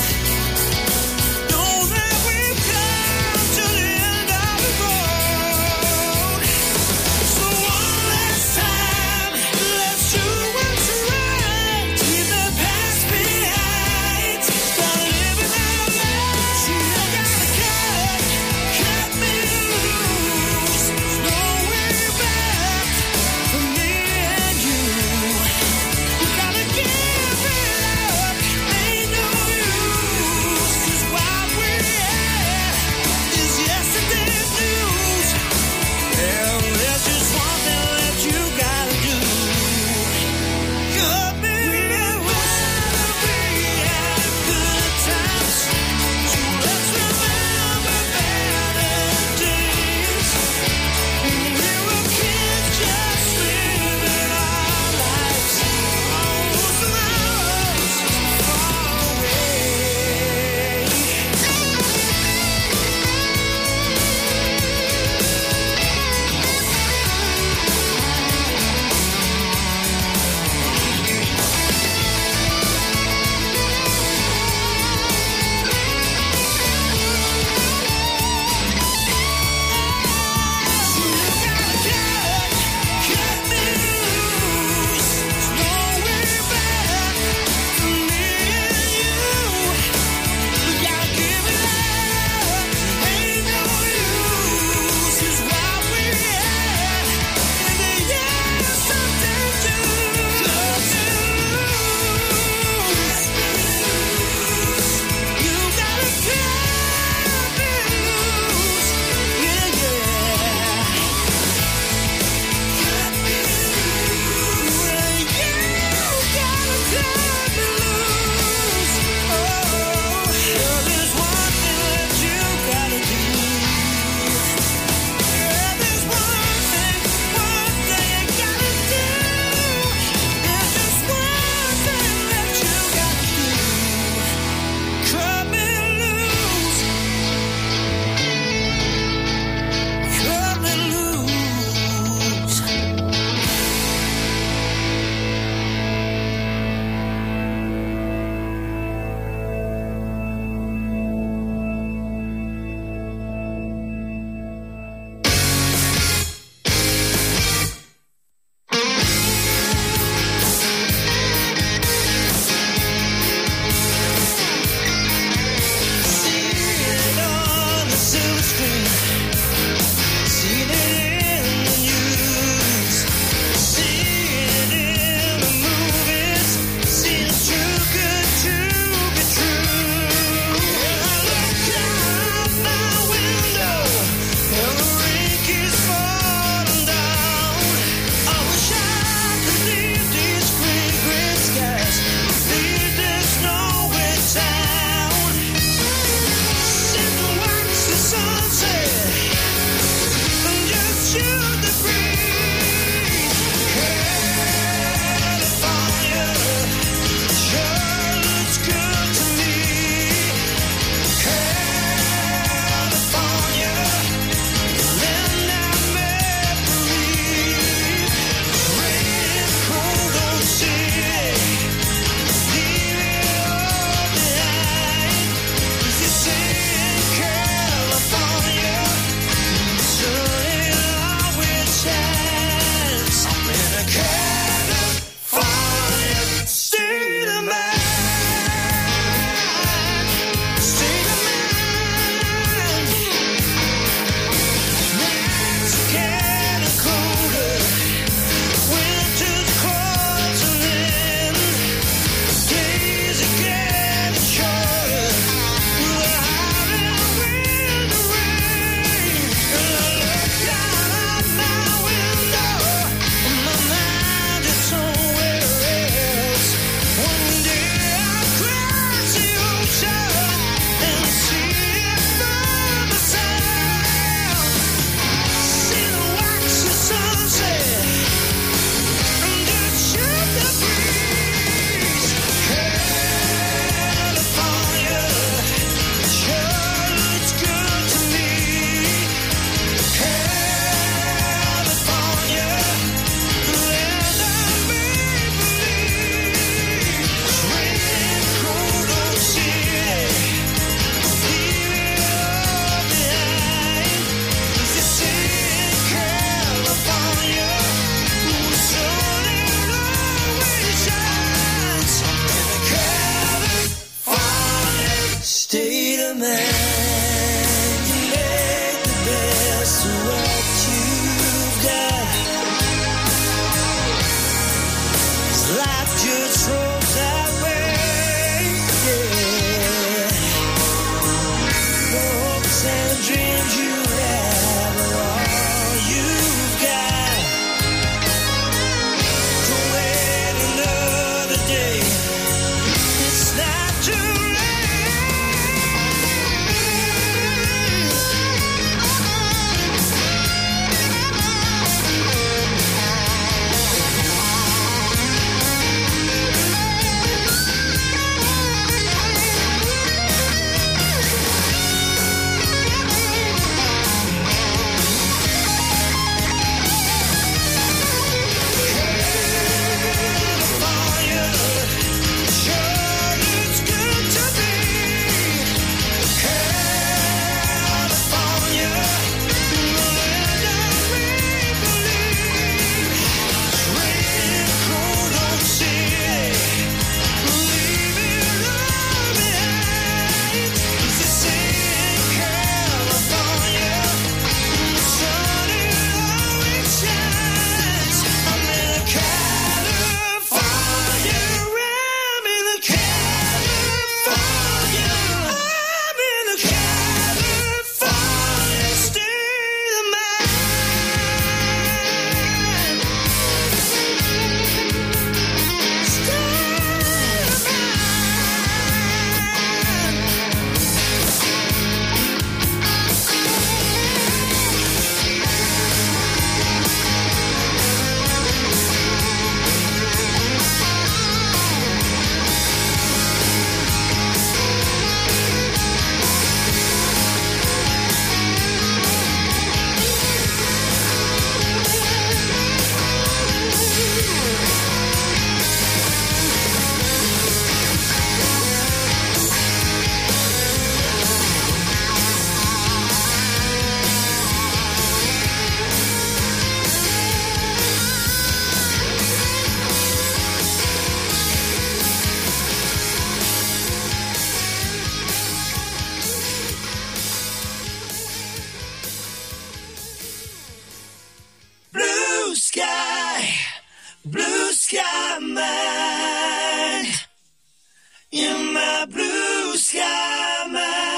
that we've come to the end of the road. So one last time, let's do what's right. Leave the past behind. Start living our lives. You gotta cut me loose. There's no way back for me and you. We gotta give it up. Ain't no use. 'Cause what we had is yesterday's news. Well, there's just one thing that you gotta do. Cut me loose. We had good times, so let's remember better days. When we were kids, just living our lives. All those miles far away. Cut me loose. There's no way back for me and you. We gotta give it up. Ain't no use. 'Cause what we had in the yesterday too. Cut me loose. You gotta cut me loose. Yeah, yeah. Cut me loose. You gotta cut me loose. Oh, there's one thing that you gotta do. There's one thing you gotta do. There's just one thing that you gotta do. Cut me loose. Cut me loose. See it on the silver screen. See it in the news. See it in the movies. See it's too good to be true. When I look out my window and the rain keeps falling down, I wish I could leave these great, great skies, leave this snowy town. Sit and watch the sunset just rolls that way. Yeah. The hopes and dreams you have are all you've got. Don't wait another day. It's not too Blue sky man, you're my blue sky man.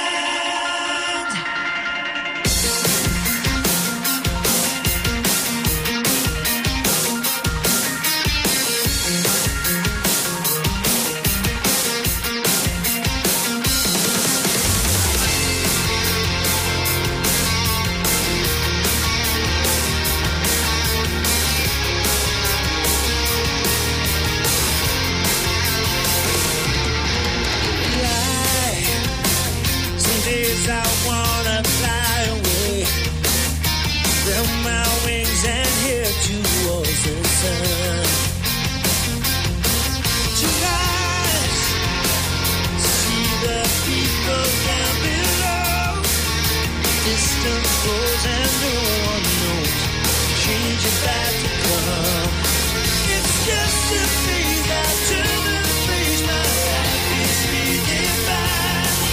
I wanna fly away from my wings and head towards the sun. Tonight, see the people down below. Distant flows and no one knows. Change is about to come. It's just a phase I turn to face. My life is redefined.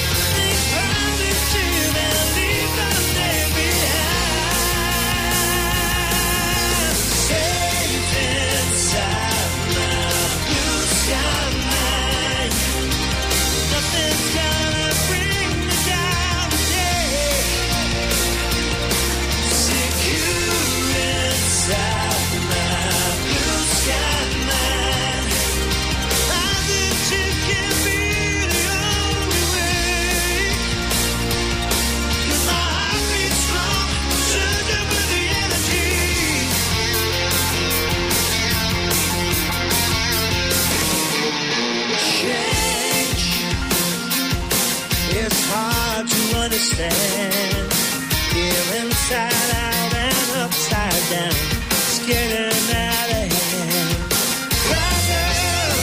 Understand, feel inside out and upside down, it's getting out of hand. Rise up,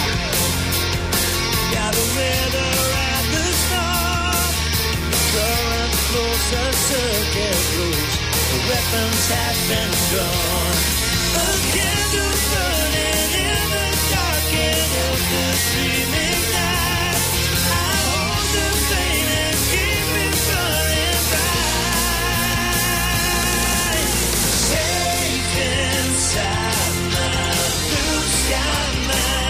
got the weather at the storm. The current flows, the circuit blows, the weapons have been drawn. A candle burning in the dark and of the streaming night. I hold the flame and keep it burning bright. Safe inside my blue sky mind.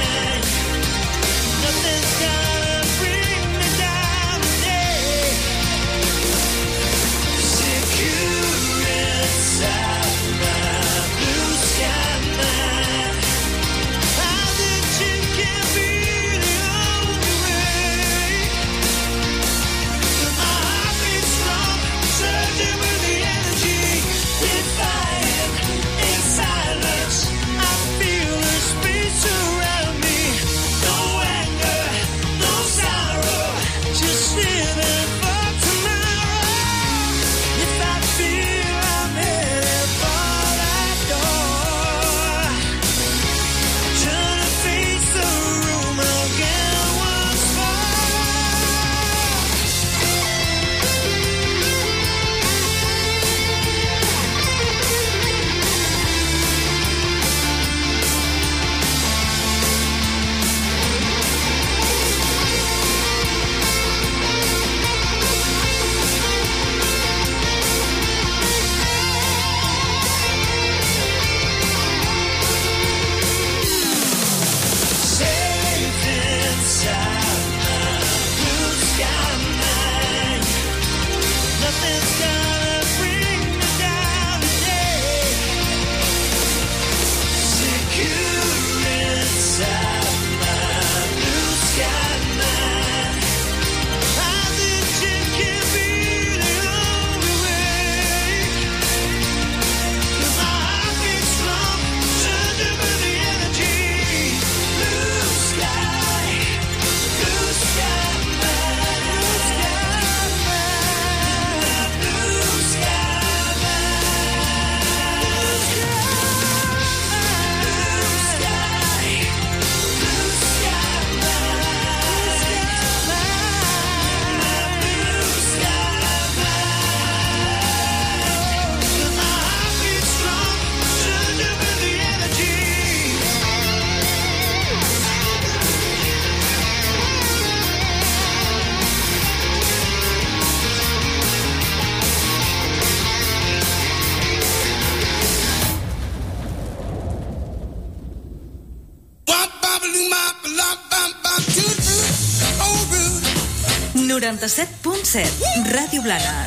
97.7, Ràdio Blanes.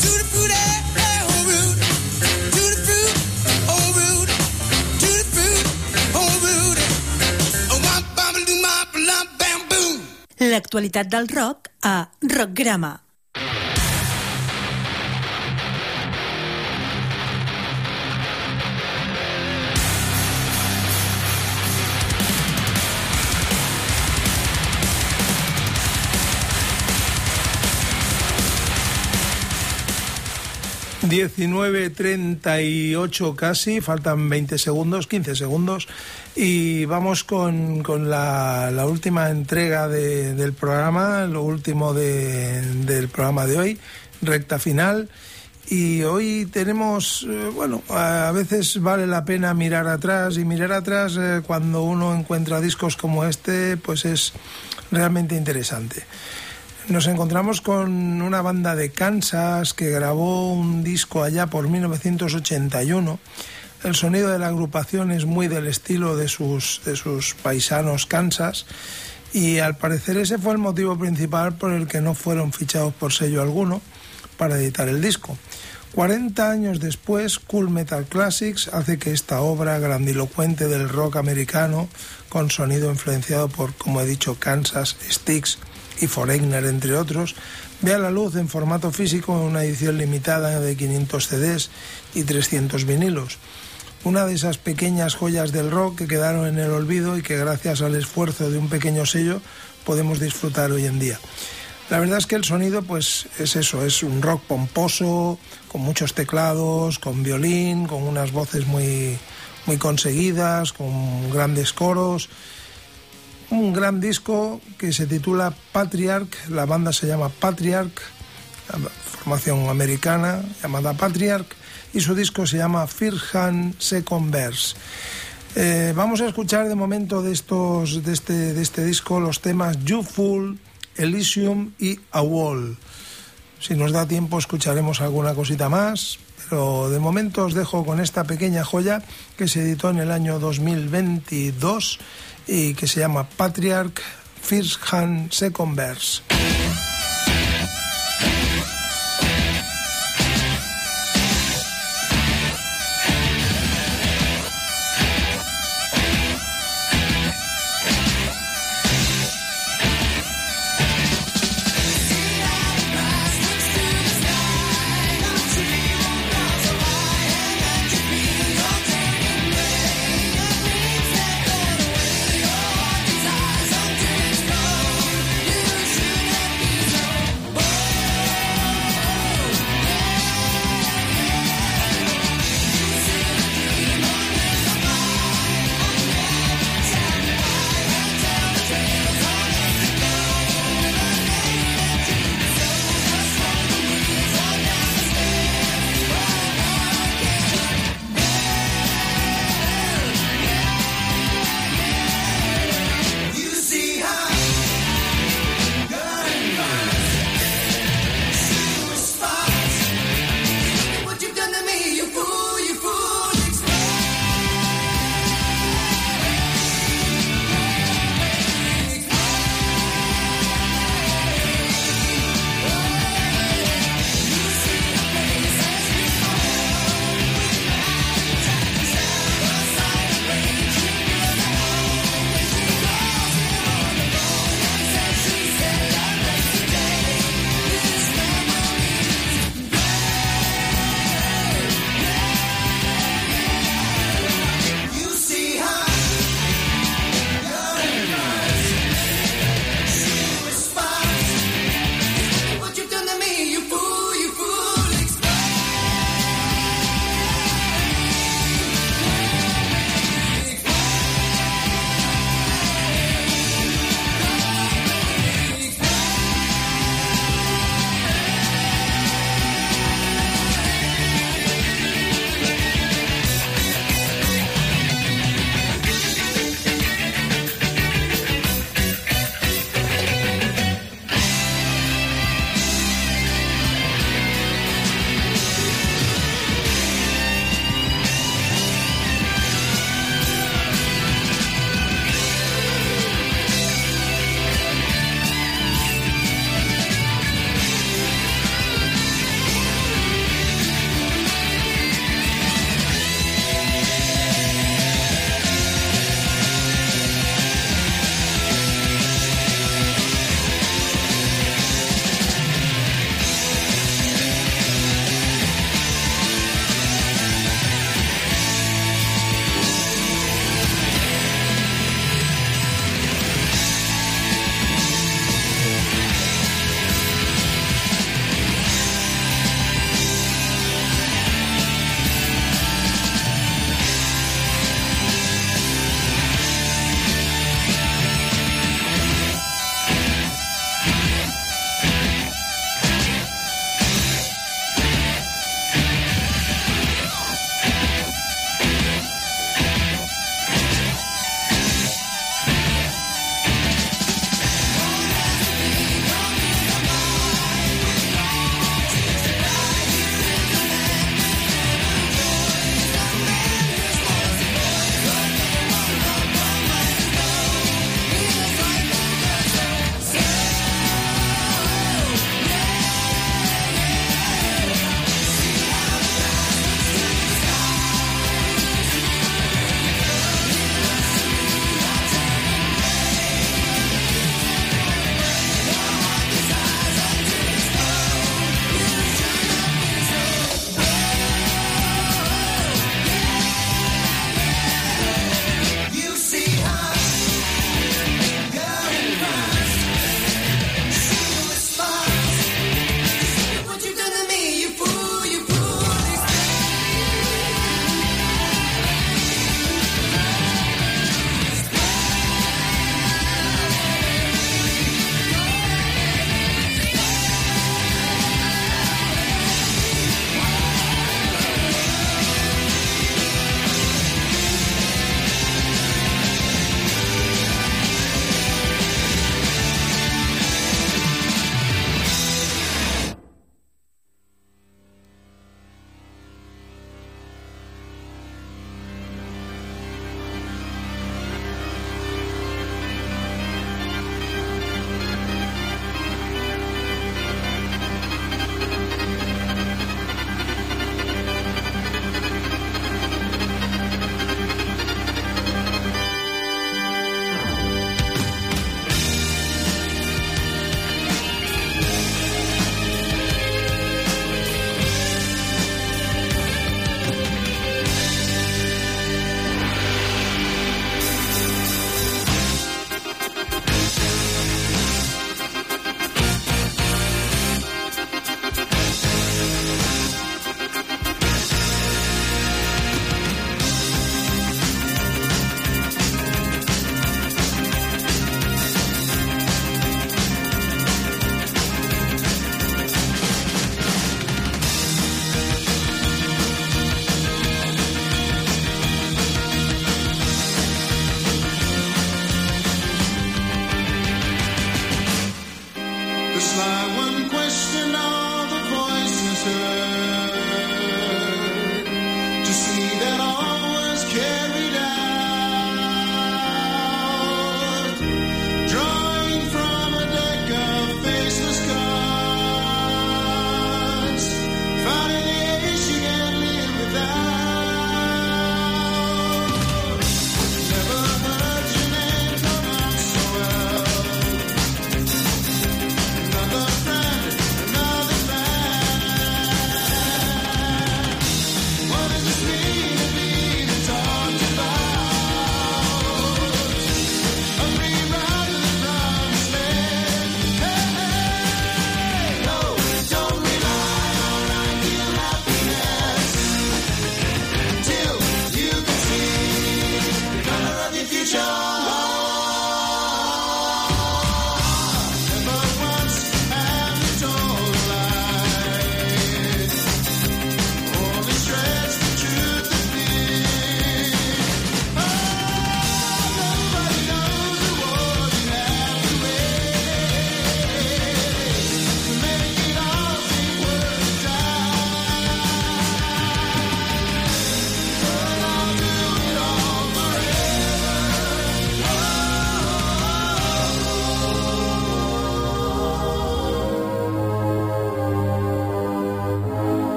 L'actualitat del rock a Rockgrama. ...19:38 casi, faltan 20 segundos, 15 segundos... ...y vamos con la última entrega del programa... ...lo último del programa de hoy, recta final... ...y hoy tenemos... bueno, a veces vale la pena mirar atrás... ...y mirar atrás cuando uno encuentra discos como este... ...pues es realmente interesante... Nos encontramos con una banda de Kansas que grabó un disco allá por 1981. El sonido de la agrupación es muy del estilo de sus paisanos Kansas y al parecer ese fue el motivo principal por el que no fueron fichados por sello alguno para editar el disco. 40 años después, Cool Metal Classics hace que esta obra grandilocuente del rock americano, con sonido influenciado por, como he dicho, Kansas, Styx y Foreigner, entre otros, vea la luz en formato físico en una edición limitada de 500 CDs y 300 vinilos. Una de esas pequeñas joyas del rock que quedaron en el olvido y que gracias al esfuerzo de un pequeño sello podemos disfrutar hoy en día. La verdad es que el sonido pues es eso, es un rock pomposo, con muchos teclados, con violín, con unas voces muy conseguidas, con grandes coros. Un gran disco que se titula Patriarch, la banda se llama Patriarch, formación americana llamada Patriarch, y su disco se llama First Hand Second Verse. Vamos a escuchar de momento de este disco los temas You Fool, Elysium y A Wall. Si nos da tiempo escucharemos alguna cosita más, pero de momento os dejo con esta pequeña joya que se editó en el año 2022 y que se llama Patriarch, First Hand Second Verse. Should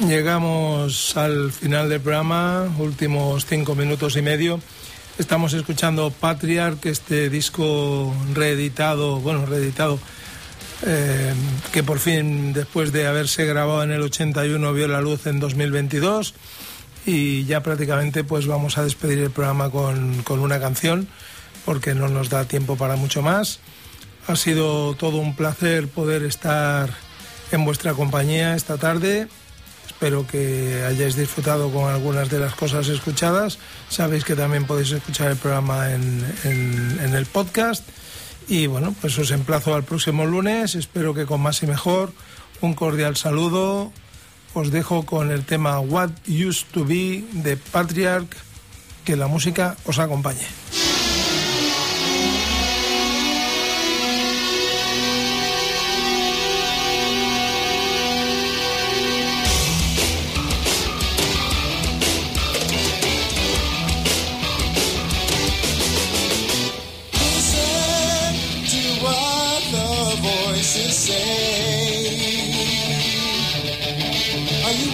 Llegamos al final del programa, últimos 5 minutos y medio. Estamos escuchando Patriarch, este disco reeditado, que por fin, después de haberse grabado en el 81, vio la luz en 2022. Y ya prácticamente pues vamos a despedir el programa con una canción, porque no nos da tiempo para mucho más. Ha sido todo un placer poder estar en vuestra compañía esta tarde. Espero que hayáis disfrutado con algunas de las cosas escuchadas. Sabéis que también podéis escuchar el programa en el podcast. Y bueno, pues os emplazo al próximo lunes. Espero que con más y mejor. Un cordial saludo. Os dejo con el tema What Used to Be de Patriarch. Que la música os acompañe.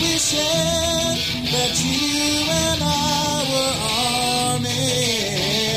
That you and I were armies.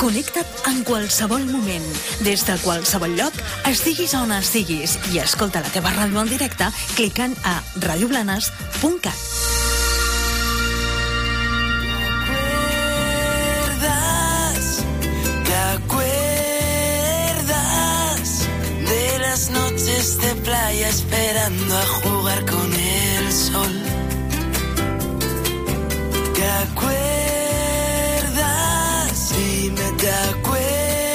Connecta't en qualsevol moment, des de qualsevol lloc, estiguis on estiguis, i escolta la teva ràdio en directe clicant a radioblanes.cat. ¿Te acuerdas de las noches de playa esperando a jugar con el sol?